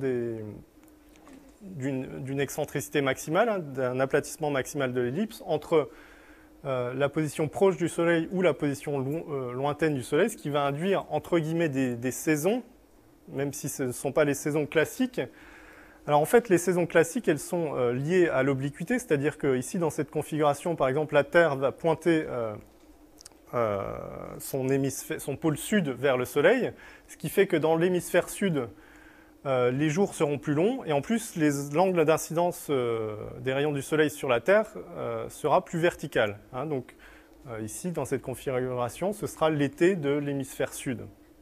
d'une excentricité maximale, hein, d'un aplatissement maximal de l'ellipse, entre Euh, la position proche du Soleil ou la position lo euh, lointaine du Soleil, ce qui va induire, entre guillemets, des, des saisons, même si ce ne sont pas les saisons classiques. Alors en fait, les saisons classiques, elles sont euh, liées à l'obliquité, c'est-à-dire qu'ici, dans cette configuration, par exemple, la Terre va pointer euh, euh, son, son pôle sud vers le Soleil, ce qui fait que dans l'hémisphère sud, Euh, les jours seront plus longs, et en plus, l'angle d'incidence euh, des rayons du Soleil sur la Terre euh, sera plus vertical. Hein. Donc, euh, ici, dans cette configuration, ce sera l'été de l'hémisphère sud.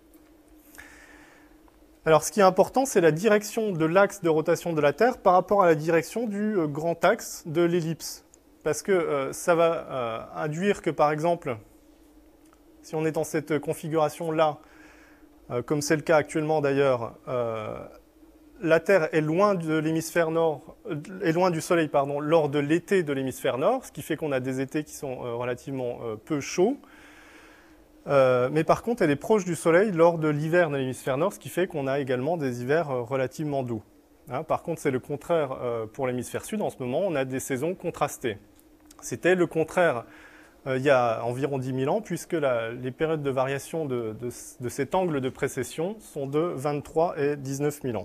Alors, ce qui est important, c'est la direction de l'axe de rotation de la Terre par rapport à la direction du euh, grand axe de l'ellipse. Parce que euh, ça va euh, induire que, par exemple, si on est dans cette configuration-là, comme c'est le cas actuellement d'ailleurs, euh, la Terre est loin de l'hémisphère nord, est loin du Soleil pardon, lors de l'été de l'hémisphère nord, ce qui fait qu'on a des étés qui sont euh, relativement euh, peu chauds. Euh, mais par contre, elle est proche du Soleil lors de l'hiver de l'hémisphère nord, ce qui fait qu'on a également des hivers euh, relativement doux. Hein, par contre, c'est le contraire euh, pour l'hémisphère sud. En ce moment, on a des saisons contrastées. C'était le contraire Euh, il y a environ dix mille ans, puisque la, les périodes de variation de, de, de cet angle de précession sont de vingt-trois et dix-neuf mille ans.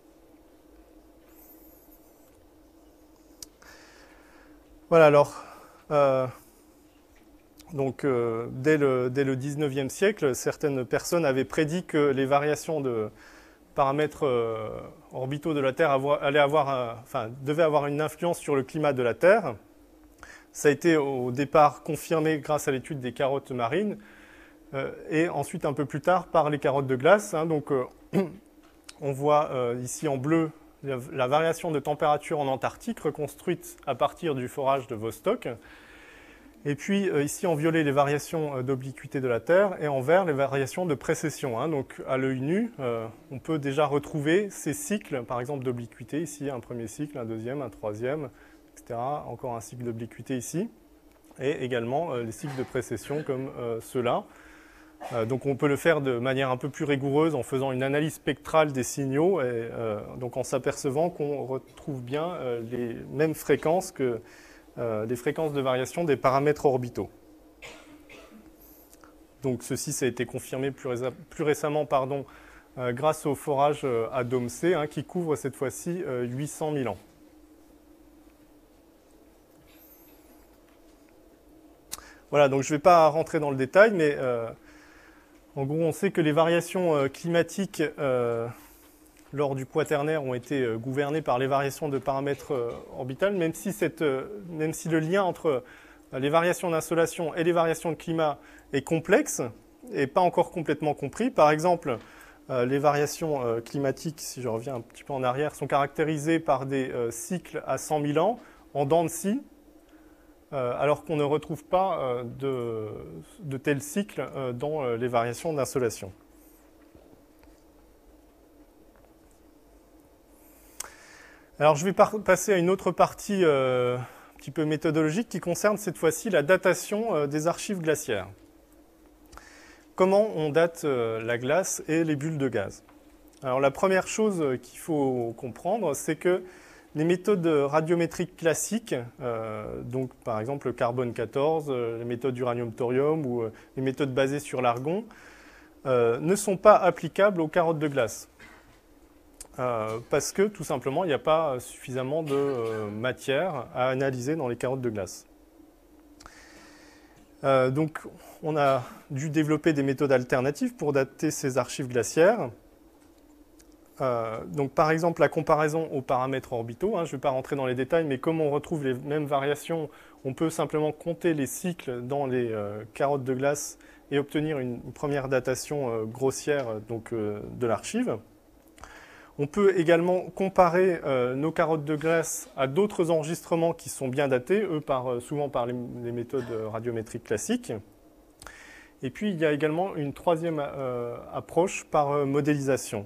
Voilà, alors, euh, donc, euh, dès, le, dès le dix-neuvième siècle, certaines personnes avaient prédit que les variations de paramètres euh, orbitaux de la Terre avoir, allaient avoir, un, enfin, devaient avoir une influence sur le climat de la Terre. Ça a été au départ confirmé grâce à l'étude des carottes marines euh, et ensuite un peu plus tard par les carottes de glace. Hein, donc euh, on voit euh, ici en bleu la, la variation de température en Antarctique reconstruite à partir du forage de Vostok. Et puis euh, ici en violet les variations euh, d'obliquité de la Terre et en vert les variations de précession. Hein, donc à l'œil nu, euh, on peut déjà retrouver ces cycles, par exemple d'obliquité, ici un premier cycle, un deuxième, un troisième, et cetera. Encore un cycle d'obliquité ici, et également euh, les cycles de précession comme euh, ceux-là. Euh, donc on peut le faire de manière un peu plus rigoureuse en faisant une analyse spectrale des signaux, et euh, donc en s'apercevant qu'on retrouve bien euh, les mêmes fréquences que euh, les fréquences de variation des paramètres orbitaux. Donc ceci, ça a été confirmé plus, plus récemment pardon, euh, grâce au forage euh, à Dôme C, hein, qui couvre cette fois-ci euh, huit cent mille ans. Voilà, donc je ne vais pas rentrer dans le détail, mais euh, en gros, on sait que les variations euh, climatiques euh, lors du quaternaire ont été euh, gouvernées par les variations de paramètres euh, orbitales, même si, cette, euh, même si le lien entre euh, les variations d'insolation et les variations de climat est complexe, n'est pas encore complètement compris. Par exemple, euh, les variations euh, climatiques, si je reviens un petit peu en arrière, sont caractérisées par des euh, cycles à cent mille ans en dents de scie, euh, alors qu'on ne retrouve pas euh, de, de tels cycles euh, dans euh, les variations d'insolation. Alors je vais passer à une autre partie euh, un petit peu méthodologique qui concerne cette fois-ci la datation euh, des archives glaciaires. Comment on date euh, la glace et les bulles de gaz? Alors la première chose qu'il faut comprendre, c'est que les méthodes radiométriques classiques, euh, donc par exemple le carbone quatorze, euh, les méthodes uranium-thorium ou euh, les méthodes basées sur l'argon, euh, ne sont pas applicables aux carottes de glace. Euh, parce que tout simplement il n'y a pas suffisamment de euh, matière à analyser dans les carottes de glace. Euh, donc on a dû développer des méthodes alternatives pour dater ces archives glaciaires. Euh, donc par exemple la comparaison aux paramètres orbitaux, hein, je ne vais pas rentrer dans les détails, mais comme on retrouve les mêmes variations, on peut simplement compter les cycles dans les euh, carottes de glace et obtenir une, une première datation euh, grossière donc, euh, de l'archive. On peut également comparer euh, nos carottes de glace à d'autres enregistrements qui sont bien datés, eux par, euh, souvent par les, les méthodes radiométriques classiques. Et puis il y a également une troisième euh, approche par euh, modélisation.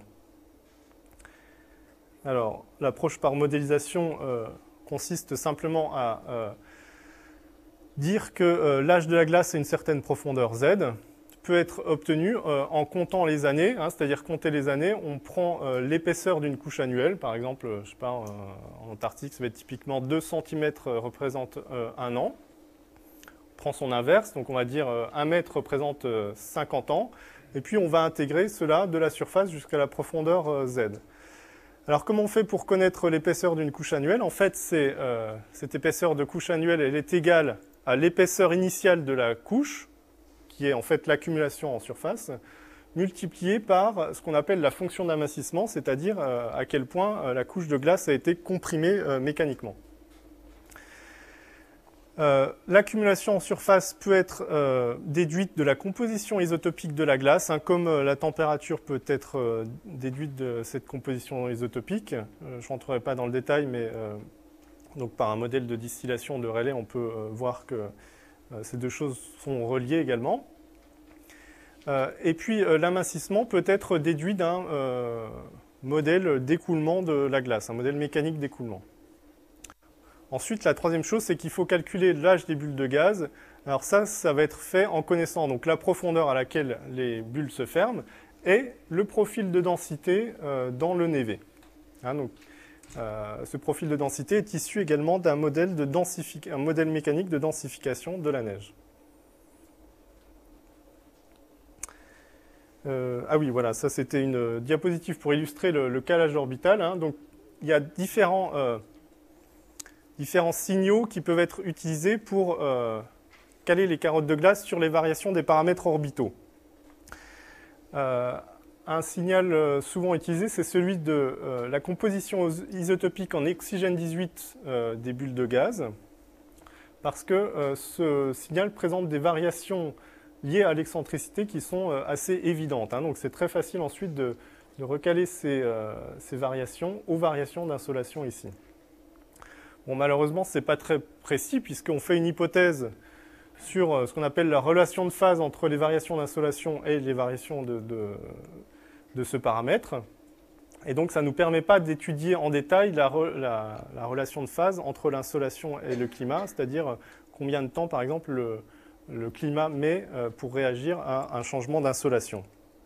Alors l'approche par modélisation euh, consiste simplement à euh, dire que euh, l'âge de la glace a une certaine profondeur Z, peut être obtenu euh, en comptant les années, hein, c'est-à-dire compter les années, on prend euh, l'épaisseur d'une couche annuelle, par exemple, je sais pas, euh, en Antarctique, ça va être typiquement deux centimètres euh, représente euh, un an. On prend son inverse, donc on va dire euh, un mètre représente euh, cinquante ans, et puis on va intégrer cela de la surface jusqu'à la profondeur euh, Z. Alors comment on fait pour connaître l'épaisseur d'une couche annuelle? En fait, c'est, euh, cette épaisseur de couche annuelle, elle est égale à l'épaisseur initiale de la couche, qui est en fait l'accumulation en surface, multipliée par ce qu'on appelle la fonction d'amincissement, c'est-à-dire euh, à quel point euh, la couche de glace a été comprimée euh, mécaniquement. Euh, L'accumulation en surface peut être euh, déduite de la composition isotopique de la glace, hein, comme euh, la température peut être euh, déduite de cette composition isotopique. Euh, je ne rentrerai pas dans le détail, mais euh, donc par un modèle de distillation de Rayleigh, on peut euh, voir que ces deux choses sont reliées également. Euh, et puis euh, l'amincissement peut être déduit d'un euh, modèle d'écoulement de la glace, un modèle mécanique d'écoulement. Ensuite, la troisième chose, c'est qu'il faut calculer l'âge des bulles de gaz. Alors ça, ça va être fait en connaissant donc la profondeur à laquelle les bulles se ferment et le profil de densité euh, dans le névé. Hein, donc, Euh, ce profil de densité est issu également d'un modèle, de un modèle mécanique de densification de la neige. Euh, ah oui, voilà, ça c'était une diapositive pour illustrer le, le calage orbital. Hein. Donc, il y a différents, euh, différents signaux qui peuvent être utilisés pour euh, caler les carottes de glace sur les variations des paramètres orbitaux. Euh, Un signal souvent utilisé, c'est celui de euh, la composition isotopique en oxygène dix-huit euh, des bulles de gaz, parce que euh, ce signal présente des variations liées à l'excentricité qui sont euh, assez évidentes. Hein. Donc c'est très facile ensuite de, de recaler ces, euh, ces variations aux variations d'insolation ici. Bon, malheureusement, ce n'est pas très précis, puisqu'on fait une hypothèse sur euh, ce qu'on appelle la relation de phase entre les variations d'insolation et les variations de, de de ce paramètre. Et donc, ça ne nous permet pas d'étudier en détail la, re, la, la relation de phase entre l'insolation et le climat, c'est-à-dire combien de temps, par exemple, le, le climat met pour réagir à un changement d'insolation.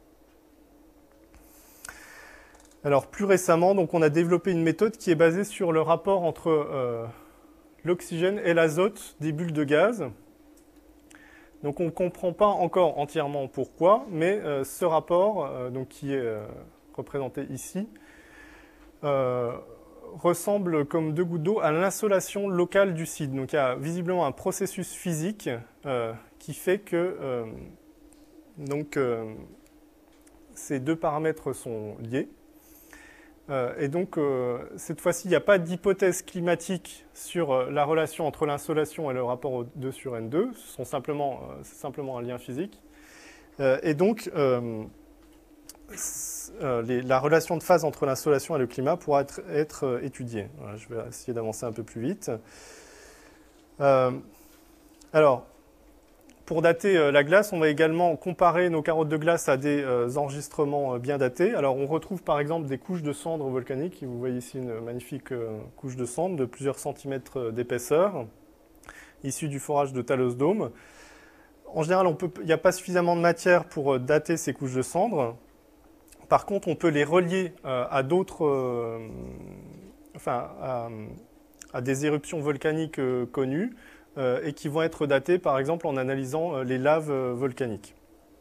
Alors, plus récemment, donc, on a développé une méthode qui est basée sur le rapport entre euh, l'oxygène et l'azote des bulles de gaz. Donc on ne comprend pas encore entièrement pourquoi, mais euh, ce rapport, euh, donc, qui est euh, représenté ici, euh, ressemble comme deux gouttes d'eau à l'insolation locale du site. Donc il y a visiblement un processus physique euh, qui fait que euh, donc, euh, ces deux paramètres sont liés. Euh, et donc, euh, cette fois-ci, il n'y a pas d'hypothèse climatique sur euh, la relation entre l'insolation et le rapport au deux sur N deux. Ce sont simplement, euh, c'est simplement un lien physique. Euh, et donc, euh, euh, les, la relation de phase entre l'insolation et le climat pourra être, être euh, étudiée. Voilà, je vais essayer d'avancer un peu plus vite. Euh, alors, pour dater euh, la glace, on va également comparer nos carottes de glace à des euh, enregistrements euh, bien datés. Alors, on retrouve par exemple des couches de cendres volcaniques. Vous voyez ici une magnifique euh, couche de cendres de plusieurs centimètres d'épaisseur, issue du forage de Talos Dome. En général, il n'y a pas suffisamment de matière pour euh, dater ces couches de cendres. Par contre, on peut les relier euh, à d'autres, euh, enfin, à, à des éruptions volcaniques euh, connues, Euh, et qui vont être datés, par exemple, en analysant euh, les laves euh, volcaniques.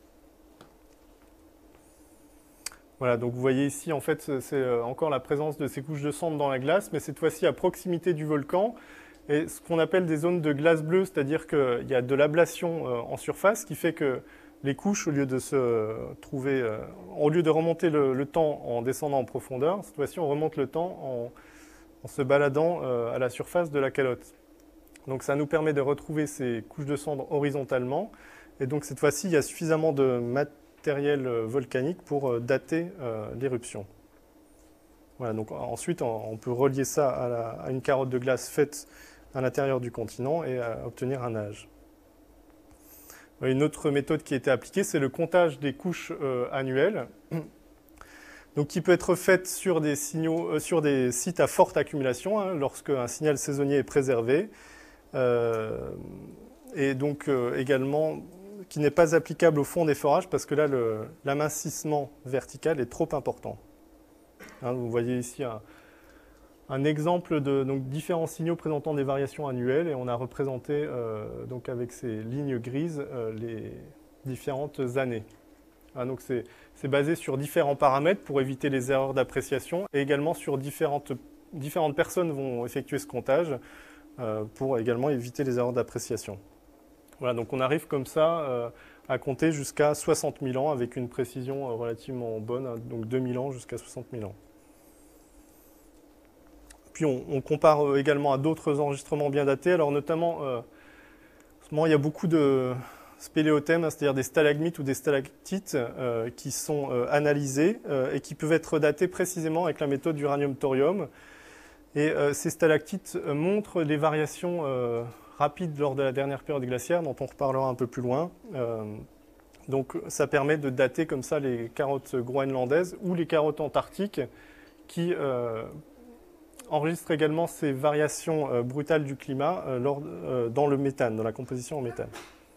Voilà, donc vous voyez ici, en fait, c'est euh, encore la présence de ces couches de cendres dans la glace, mais cette fois-ci à proximité du volcan, et ce qu'on appelle des zones de glace bleue, c'est-à-dire qu'il y a de l'ablation euh, en surface, qui fait que les couches, au lieu de se euh, trouver, euh, au lieu de remonter le, le temps en descendant en profondeur, cette fois-ci, on remonte le temps en, en se baladant euh, à la surface de la calotte. Donc ça nous permet de retrouver ces couches de cendres horizontalement. Et donc cette fois-ci, il y a suffisamment de matériel volcanique pour dater euh, l'éruption. Voilà, donc ensuite, on peut relier ça à, la, à une carotte de glace faite à l'intérieur du continent et à obtenir un âge. Une autre méthode qui a été appliquée, c'est le comptage des couches euh, annuelles, donc qui peut être faite sur des, signaux, euh, sur des sites à forte accumulation, hein, lorsque un signal saisonnier est préservé. Euh, et donc euh, également qui n'est pas applicable au fond des forages parce que là l'amincissement vertical est trop important. Hein, vous voyez ici un, un exemple de donc, différents signaux présentant des variations annuelles et on a représenté euh, donc avec ces lignes grises euh, les différentes années. Hein, donc c'est basé sur différents paramètres pour éviter les erreurs d'appréciation et également sur différentes, différentes personnes vont effectuer ce comptage pour également éviter les erreurs d'appréciation. Voilà, donc on arrive comme ça euh, à compter jusqu'à soixante mille ans avec une précision euh, relativement bonne, hein, donc deux mille ans jusqu'à soixante mille ans. Puis on, on compare euh, également à d'autres enregistrements bien datés, alors notamment, euh, en ce moment il y a beaucoup de spéléothèmes, hein, c'est-à-dire des stalagmites ou des stalactites euh, qui sont euh, analysés euh, et qui peuvent être datés précisément avec la méthode d'uranium-thorium. Et euh, ces stalactites euh, montrent des variations euh, rapides lors de la dernière période glaciaire, dont on reparlera un peu plus loin. Euh, donc ça permet de dater comme ça les carottes groenlandaises ou les carottes antarctiques qui euh, enregistrent également ces variations euh, brutales du climat euh, lors, euh, dans le méthane, dans la composition en méthane.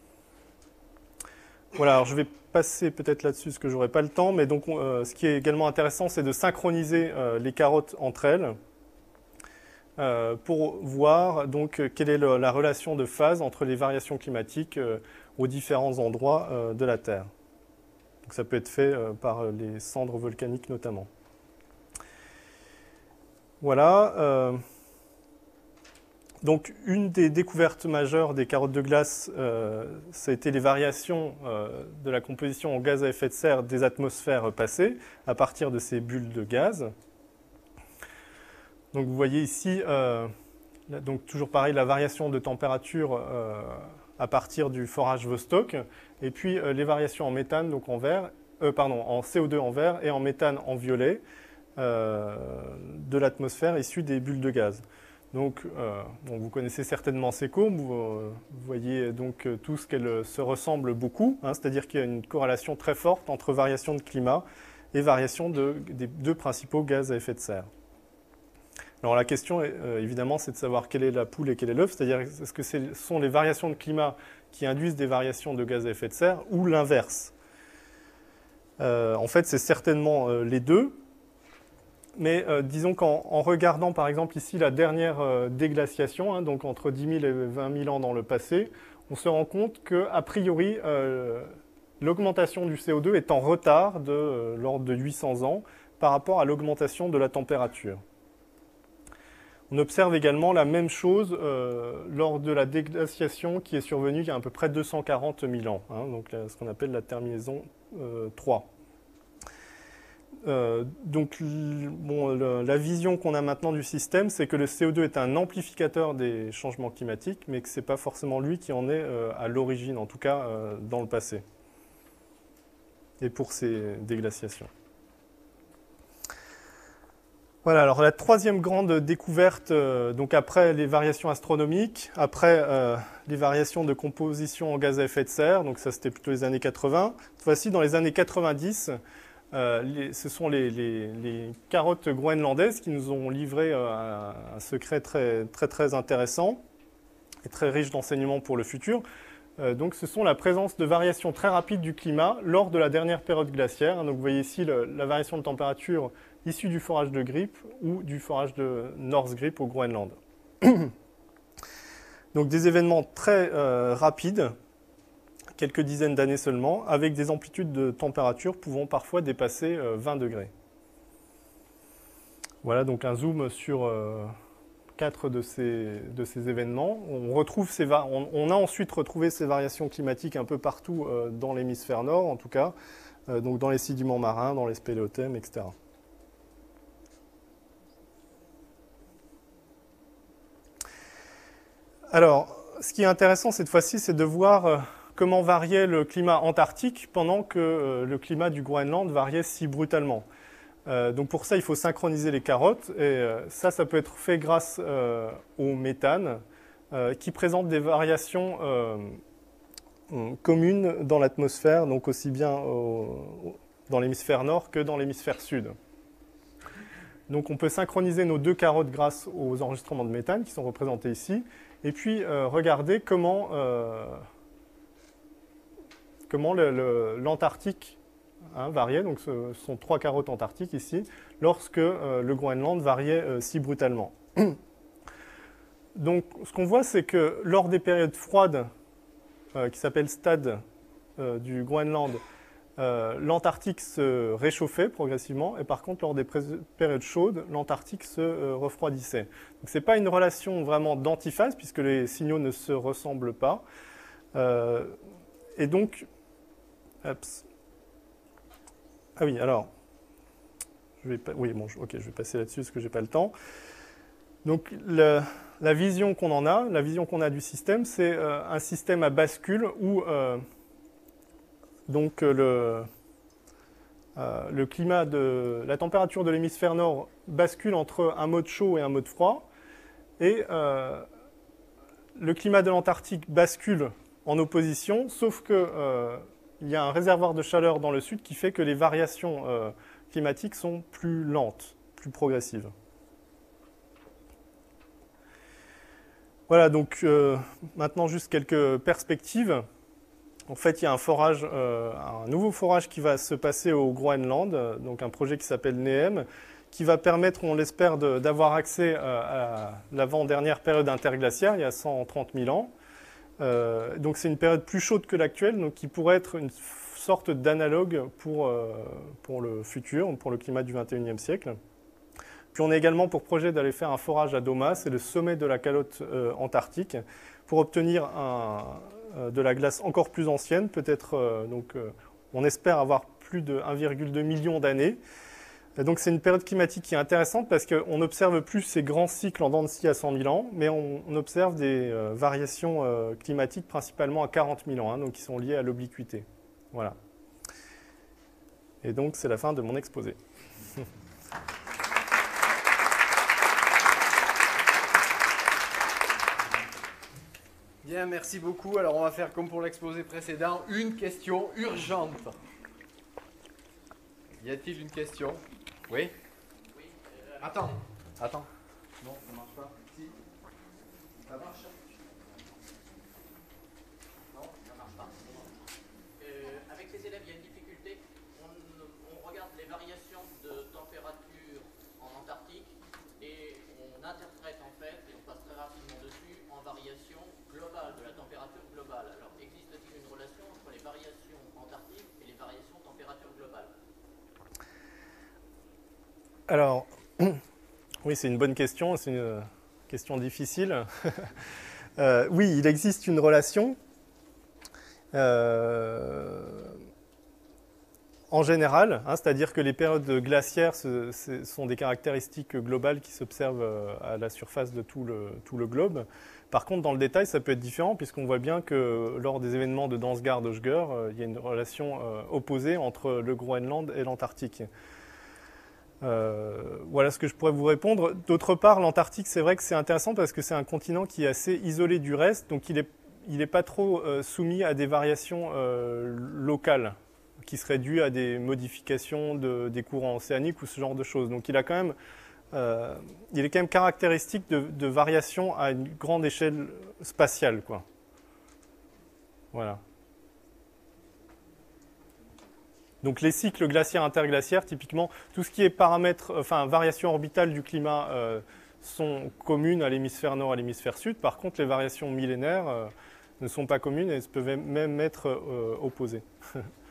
Voilà, alors je vais passer peut-être là-dessus parce que je n'aurai pas le temps, mais donc euh, ce qui est également intéressant, c'est de synchroniser euh, les carottes entre elles. Euh, pour voir donc quelle est le, la relation de phase entre les variations climatiques euh, aux différents endroits euh, de la Terre. Donc ça peut être fait euh, par les cendres volcaniques notamment. Voilà. Euh, donc une des découvertes majeures des carottes de glace, euh, ça a été les variations euh, de la composition en gaz à effet de serre des atmosphères passées à partir de ces bulles de gaz. Donc vous voyez ici, euh, donc toujours pareil, la variation de température euh, à partir du forage Vostok, et puis euh, les variations en méthane, donc en vert, euh, pardon, en C O deux en vert et en méthane en violet euh, de l'atmosphère issue des bulles de gaz. Donc, euh, bon, vous connaissez certainement ces courbes, vous, euh, vous voyez donc euh, tous qu'elles se ressemblent beaucoup, hein, c'est-à-dire qu'il y a une corrélation très forte entre variation de climat et variation de, des deux principaux gaz à effet de serre. Alors la question, euh, évidemment, c'est de savoir quelle est la poule et quel est l'œuf, c'est-à-dire est-ce que ce sont les variations de climat qui induisent des variations de gaz à effet de serre ou l'inverse. euh, En fait, c'est certainement euh, les deux, mais euh, disons qu'en regardant par exemple ici la dernière euh, déglaciation, hein, donc entre dix mille et vingt mille ans dans le passé, on se rend compte qu'a priori, euh, l'augmentation du C O deux est en retard de euh, l'ordre de huit cents ans par rapport à l'augmentation de la température. On observe également la même chose euh, lors de la déglaciation qui est survenue il y a à peu près deux cent quarante mille ans, hein, donc là, ce qu'on appelle la terminaison euh, trois. Euh, donc bon, le, la vision qu'on a maintenant du système, c'est que le C O deux est un amplificateur des changements climatiques, mais que ce n'est pas forcément lui qui en est euh, à l'origine, en tout cas euh, dans le passé. et pour ces déglaciations. Voilà, alors la troisième grande découverte, euh, donc après les variations astronomiques, après euh, les variations de composition en gaz à effet de serre, donc ça c'était plutôt les années quatre-vingts. Cette fois-ci, dans les années quatre-vingt-dix, euh, les, ce sont les, les, les carottes groenlandaises qui nous ont livré euh, un, un secret très, très très intéressant et très riche d'enseignements pour le futur. Euh, donc ce sont la présence de variations très rapides du climat lors de la dernière période glaciaire. Donc vous voyez ici le, la variation de température issue du forage de Grip ou du forage de North Grip au Groenland. Donc des événements très euh, rapides, quelques dizaines d'années seulement, avec des amplitudes de température pouvant parfois dépasser euh, vingt degrés. Voilà donc un zoom sur euh, quatre de ces, de ces événements. On, retrouve ces va on, on a ensuite retrouvé ces variations climatiques un peu partout euh, dans l'hémisphère nord, en tout cas, euh, donc dans les sédiments marins, dans les spéléothèmes, et cetera. Alors, ce qui est intéressant cette fois-ci, c'est de voir euh, comment variait le climat antarctique pendant que euh, le climat du Groenland variait si brutalement. Euh, donc pour ça, il faut synchroniser les carottes, et euh, ça, ça peut être fait grâce euh, au méthane, euh, qui présente des variations euh, communes dans l'atmosphère, donc aussi bien au, dans l'hémisphère nord que dans l'hémisphère sud. Donc on peut synchroniser nos deux carottes grâce aux enregistrements de méthane qui sont représentés ici, et puis euh, regarder comment, euh, comment l'Antarctique hein, variait, donc ce sont trois carottes antarctiques ici, lorsque euh, le Groenland variait euh, si brutalement. Donc ce qu'on voit, c'est que lors des périodes froides, euh, qui s'appellent stades euh, du Groenland, Euh, l'Antarctique se réchauffait progressivement, et par contre, lors des périodes chaudes, l'Antarctique se euh, refroidissait. Donc, ce n'est pas une relation vraiment d'antiphase, puisque les signaux ne se ressemblent pas. Euh, et donc, ups. ah oui, alors, je vais pas, oui, bon, ok, je vais passer là-dessus parce que je n'ai pas le temps. Donc, le, la vision qu'on en a, la vision qu'on a du système, c'est euh, un système à bascule où euh, donc le, euh, le climat de la température de l'hémisphère nord bascule entre un mode chaud et un mode froid, et euh, le climat de l'Antarctique bascule en opposition, sauf que euh, il y a un réservoir de chaleur dans le sud qui fait que les variations euh, climatiques sont plus lentes, plus progressives. Voilà, donc euh, maintenant juste quelques perspectives. En fait, il y a un forage, euh, un nouveau forage qui va se passer au Groenland, euh, donc un projet qui s'appelle NEEM, qui va permettre, on l'espère, d'avoir accès euh, à l'avant-dernière période interglaciaire, il y a cent trente mille ans. Euh, donc c'est une période plus chaude que l'actuelle, donc qui pourrait être une sorte d'analogue pour, euh, pour le futur, pour le climat du vingt et unième siècle. Puis on a également pour projet d'aller faire un forage à Doma, c'est le sommet de la calotte euh, antarctique, pour obtenir un, euh, de la glace encore plus ancienne, peut-être, euh, donc euh, on espère avoir plus de un virgule deux million d'années. Donc c'est une période climatique qui est intéressante parce qu'on n'observe plus ces grands cycles en dents de scie à cent mille ans, mais on, on observe des euh, variations euh, climatiques principalement à quarante mille ans, hein, donc qui sont liées à l'obliquité. Voilà. Et donc c'est la fin de mon exposé. Bien, merci beaucoup. Alors on va faire comme pour l'exposé précédent, une question urgente. Y a-t-il une question? Oui? Oui. Euh, attends, attends. Non, ça marche pas. Si. Ça marche? Non, ça marche pas. Euh, avec les élèves, il y a une difficulté. On, on regarde les variations de température en Antarctique et on interprète en fait, et on passe très rapidement dessus, en variation globale de la température globale. Alors, existe-t-il une relation entre les variations antarctiques et les variations température globale? Alors, oui, c'est une bonne question, c'est une question difficile. euh, oui, il existe une relation. Euh, en général, hein, c'est-à-dire que les périodes glaciaires ce, ce sont des caractéristiques globales qui s'observent à la surface de tout le, tout le globe. Par contre, dans le détail, ça peut être différent, puisqu'on voit bien que lors des événements de Dansgaard-Oeschger, euh, il y a une relation euh, opposée entre le Groenland et l'Antarctique. Euh, voilà ce que je pourrais vous répondre. D'autre part, l'Antarctique, c'est vrai que c'est intéressant parce que c'est un continent qui est assez isolé du reste, donc il n'est il est pas trop euh, soumis à des variations euh, locales qui seraient dues à des modifications de, des courants océaniques ou ce genre de choses. Donc il, a quand même, euh, il est quand même caractéristique de, de variations à une grande échelle spatiale, quoi. Voilà. Donc les cycles glaciaires interglaciaires, typiquement, tout ce qui est paramètres, enfin variations orbitales du climat euh, sont communes à l'hémisphère nord et à l'hémisphère sud. Par contre, les variations millénaires euh, ne sont pas communes et peuvent même être euh, opposées.